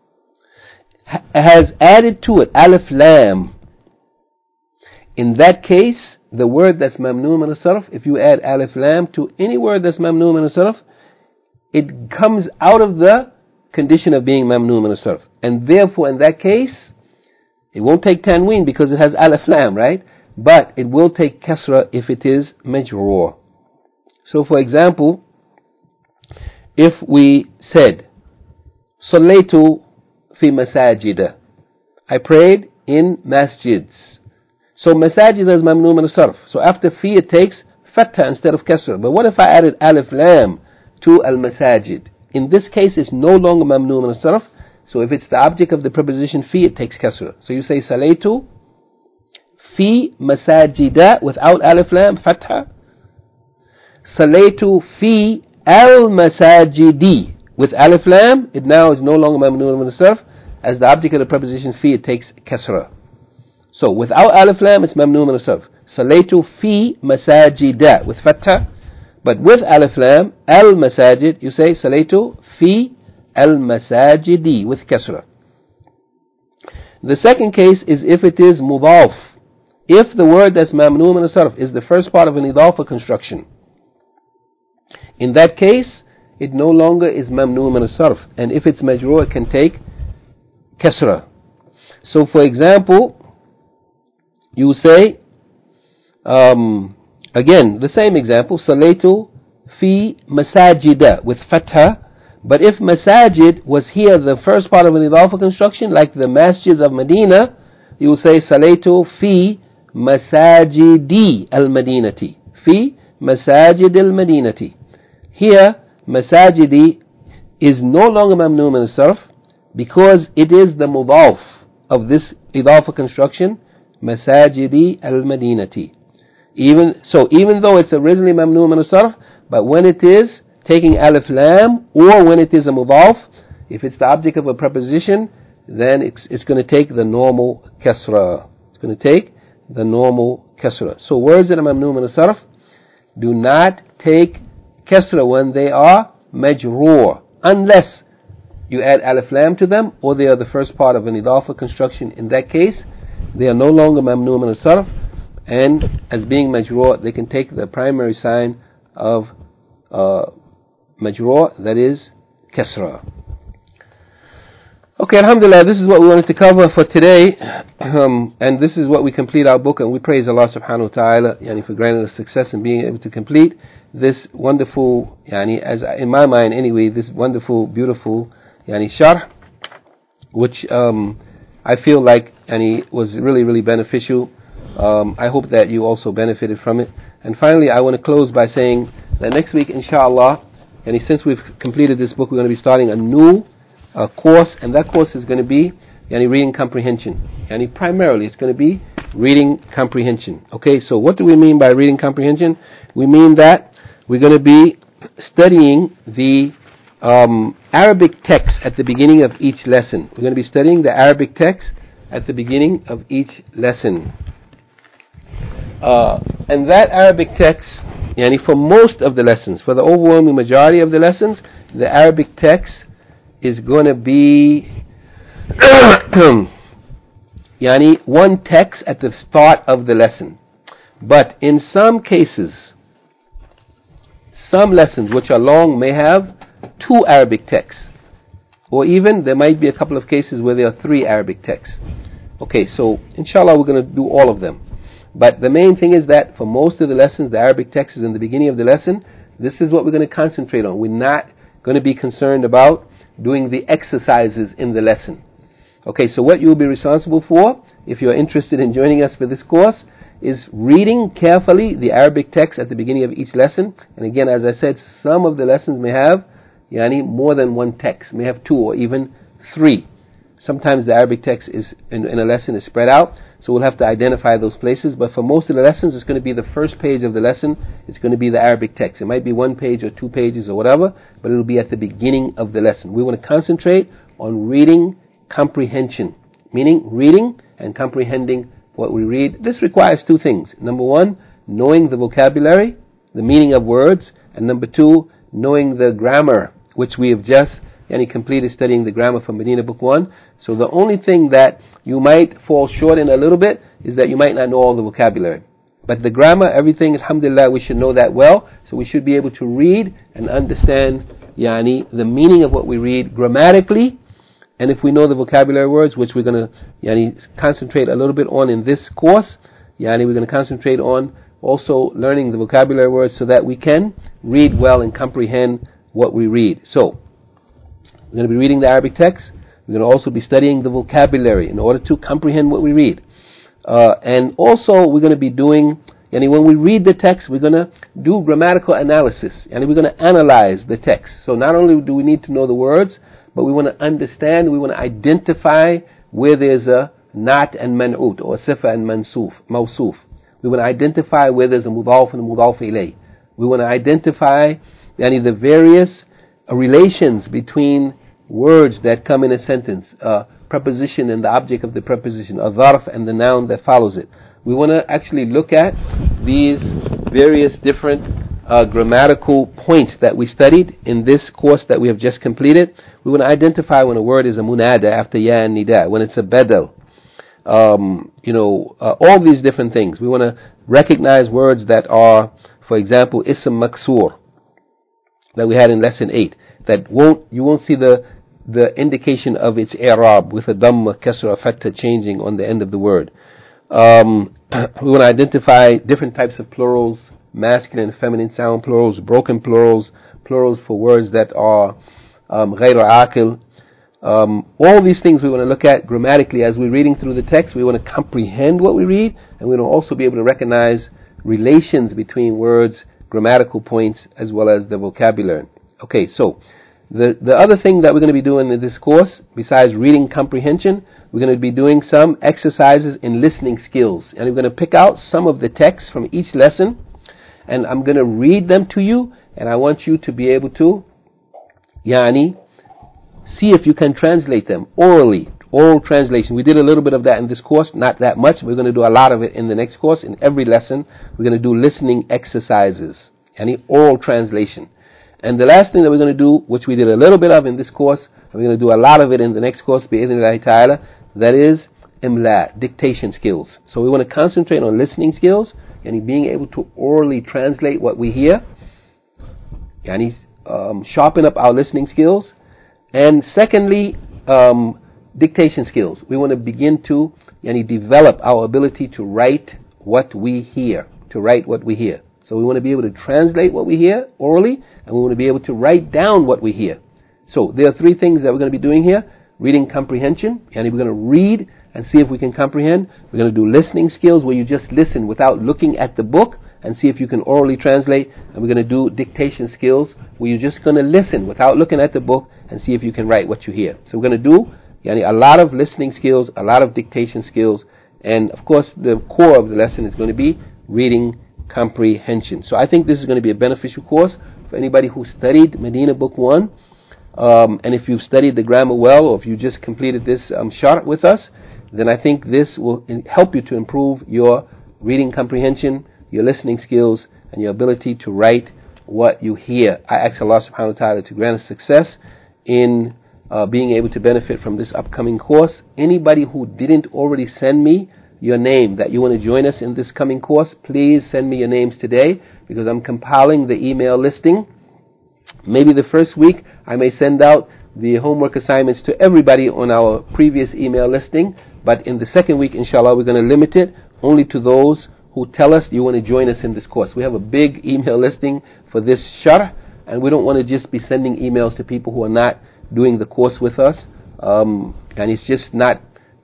has added to it alif lam, in that case, the word that's mamnu min as-sarf, if you add alif lam to any word that's mamnu min as-sarf, it comes out of the condition of being mamnu min as-sarf. And therefore, in that case, it won't take tanween because it has alif lam, right? But it will take kasra if it is majroor. So, for example, if we said, Sallaytu fi masajida, I prayed in masjids. So masajid is mamnu min as-sarf. So after fi it takes fatha instead of kasra. But what if I added alif lam to al-masajid? In this case it's no longer mamnu min as-sarf. So if it's the object of the preposition fi, it takes kasra. So you say salaytu fi masajida without alif lam, fatha. Salaytu fi al-masajidi with alif lam, it now is no longer mamnu min as-sarf. As the object of the preposition fi, it takes kasra. So without alif lam, it's mamnu min as-sarf. Salaytu fi masajida with fatha. But with alif lam, al-masajid, you say salaytu fi al-masajidi with kasra. The second case is if it is mudaf. If the word that's mamnu min as-sarf is the first part of an idafa construction, in that case, it no longer is mamnu min as-sarf. And if it's majroor, it can take kasra. So for example, you say, again, the same example, salaytu fi masajida with fatha. But if masajid was here the first part of an idafa construction, like the masjids of Medina, you will say salaytu fi masajidi al-madinati. Fi masajid al-madinati. Here, masajidi is no longer mamnu min as-sarf because it is the mudaf of this idafa construction, masajidi al-madinati. Even though it's originally mamnu min as-sarf, but when it is taking alif lam or when it is a mudaf, if it's the object of a preposition, then it's going to take the normal kasra. It's going to take the normal kasra. So words that are mamnu min as-sarf do not take kasra when they are majroor, unless you add alif lam to them or they are the first part of an idafa construction. In that case, they are no longer mamnu min as-sarf, and as being majroor, they can take the primary sign of majroor, that is kasra. Okay, alhamdulillah, this is what we wanted to cover for today, and this is what we complete our book, and we praise Allah subhanahu wa ta'ala for granting us success in being able to complete this wonderful, as in my mind anyway, this wonderful, beautiful sharh, which I feel like it was really, really beneficial. I hope that you also benefited from it. And finally, I want to close by saying that next week, inshallah, since we've completed this book, we're going to be starting a new course, and that course is going to be reading comprehension. Primarily, it's going to be reading comprehension. Okay, so what do we mean by reading comprehension? We mean that we're going to be studying the Arabic text at the beginning of each lesson. We're going to be studying the Arabic text at the beginning of each lesson. And that Arabic text, for most of the lessons, for the overwhelming majority of the lessons, the Arabic text is going to be one text at the start of the lesson. But in some cases, some lessons which are long may have 2 Arabic texts, or even there might be a couple of cases where there are 3 Arabic texts. Okay, so inshallah we're going to do all of them. But the main thing is that for most of the lessons, the Arabic text is in the beginning of the lesson. This is what we're going to concentrate on. We're not going to be concerned about doing the exercises in the lesson. Okay, so what you'll be responsible for, if you're interested in joining us for this course, is reading carefully the Arabic text at the beginning of each lesson. And again, as I said, some of the lessons may have more than 1 text, may have 2 or even 3. Sometimes the Arabic text is in a lesson is spread out, so we'll have to identify those places. But for most of the lessons, it's going to be the first page of the lesson. It's going to be the Arabic text. It might be 1 page or 2 pages or whatever, but it'll be at the beginning of the lesson. We want to concentrate on reading comprehension, meaning reading and comprehending what we read. This requires 2 things. Number 1, knowing the vocabulary, the meaning of words, and number 2, knowing the grammar, which we have just completed studying the grammar from Medina Book 1. So the only thing that you might fall short in a little bit is that you might not know all the vocabulary. But the grammar, everything, alhamdulillah, we should know that well. So we should be able to read and understand the meaning of what we read grammatically. And if we know the vocabulary words, which we're going to concentrate a little bit on in this course, we're going to concentrate on also learning the vocabulary words so that we can read well and comprehend what we read. So we're going to be reading the Arabic text. We're going to also be studying the vocabulary in order to comprehend what we read. And also we're going to be doing, when we read the text, we're going to do grammatical analysis. And we're going to analyze the text. So not only do we need to know the words, but we want to understand, we want to identify where there's a nat and man'ut, or sifa and mawsuf. We want to identify where there's a mudaf and a mudaf ilayh. We want to identify the various relations between words that come in a sentence, preposition and the object of the preposition, a dharf and the noun that follows it. We want to actually look at these various different grammatical points that we studied in this course that we have just completed. We want to identify when a word is a munada after ya and nida, when it's a badal, all these different things. We want to recognize words that are, for example, ism maksur, that we had in lesson 8, that you won't see the indication of its i'rab with a dhamma, kasra, fatha changing on the end of the word. We want to identify different types of plurals, masculine and feminine sound plurals, broken plurals, plurals for words that are ghayr aqil. All these things we want to look at grammatically as we're reading through the text. We want to comprehend what we read, and we want to also be able to recognize relations between words, grammatical points, as well as the vocabulary. Okay, so the other thing that we're going to be doing in this course, besides reading comprehension, we're going to be doing some exercises in listening skills. And we're going to pick out some of the texts from each lesson, and I'm going to read them to you, and I want you to be able to see if you can translate them orally. Oral translation. We did a little bit of that in this course, not that much. We're going to do a lot of it in the next course. In every lesson, we're going to do listening exercises, oral translation. And the last thing that we're going to do, which we did a little bit of in this course, and we're going to do a lot of it in the next course, bi'idhnillahi ta'ala, that is imla, dictation skills. So we want to concentrate on listening skills, and being able to orally translate what we hear, sharpen up our listening skills. And secondly, dictation skills. We want to begin to develop our ability to write what we hear. So we want to be able to translate what we hear orally, and we want to be able to write down what we hear. So there are 3 things that we're going to be doing here. reading comprehension, and we're going to read and see if we can comprehend. We're going to do listening skills where you just listen without looking at the book and see if you can orally translate. And we're going to do dictation skills where you're just going to listen without looking at the book and see if you can write what you hear. So we're going to do a lot of listening skills, a lot of dictation skills, and of course the core of the lesson is going to be reading comprehension. So I think this is going to be a beneficial course for anybody who studied Medina Book 1. And if you've studied the grammar well, or if you just completed this sharh with us, then I think this will help you to improve your reading comprehension, your listening skills, and your ability to write what you hear. I ask Allah subhanahu wa ta'ala to grant us success in being able to benefit from this upcoming course. Anybody who didn't already send me your name that you want to join us in this coming course, please send me your names today, because I'm compiling the email listing. Maybe the first week I may send out the homework assignments to everybody on our previous email listing, but in the second week, inshallah, we're going to limit it only to those who tell us you want to join us in this course. We have a big email listing for this sharh, and we don't want to just be sending emails to people who are not doing the course with us, and it's just not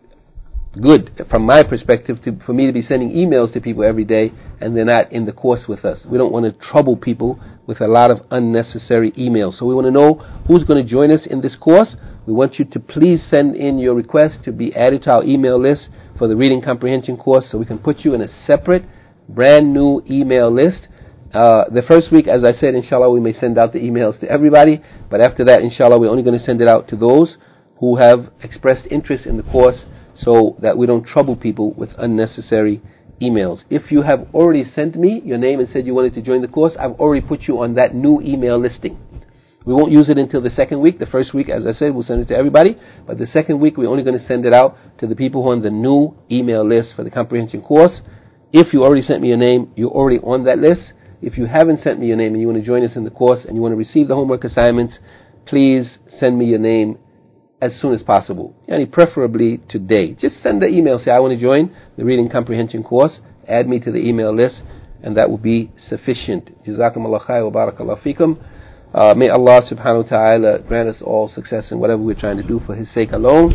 good from my perspective for me to be sending emails to people every day and they're not in the course with us. We don't want to trouble people with a lot of unnecessary emails. So we want to know who's going to join us in this course. We want you to please send in your request to be added to our email list for the reading comprehension course, so we can put you in a separate brand new email list. The first week, as I said, inshallah, we may send out the emails to everybody, but after that, inshallah, we're only going to send it out to those who have expressed interest in the course, so that we don't trouble people with unnecessary emails. If you have already sent me your name and said you wanted to join the course, I've already put you on that new email listing. We won't use it until the second week. The first week, as I said, we'll send it to everybody, but the second week we're only going to send it out to the people who are on the new email list for the comprehension course. If you already sent me your name, you're already on that list. If you haven't sent me your name and you want to join us in the course and you want to receive the homework assignments, please send me your name as soon as possible, and preferably today. Just send the email, say I want to join the reading comprehension course, add me to the email list, and that will be sufficient. Jazakumullah khair wa barakallahu fikum. May Allah subhanahu wa ta'ala grant us all success in whatever we're trying to do for His sake alone.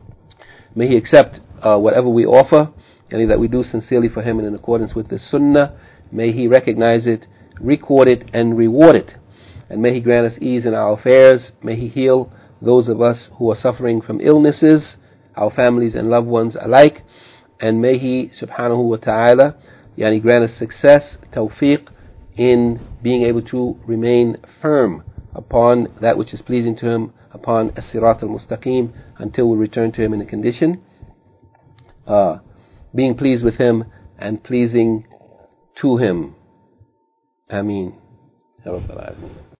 May He accept whatever we offer, and that we do sincerely for Him and in accordance with the sunnah. May He recognize it, record it, and reward it. And may He grant us ease in our affairs. May He heal those of us who are suffering from illnesses, our families and loved ones alike, and may He subhanahu wa ta'ala grant us success, tawfiq, in being able to remain firm upon that which is pleasing to Him, upon as-sirat al-mustaqim, until we return to Him in a condition being pleased with Him and pleasing to Him. Ameen. Ya Rabbal Alameen.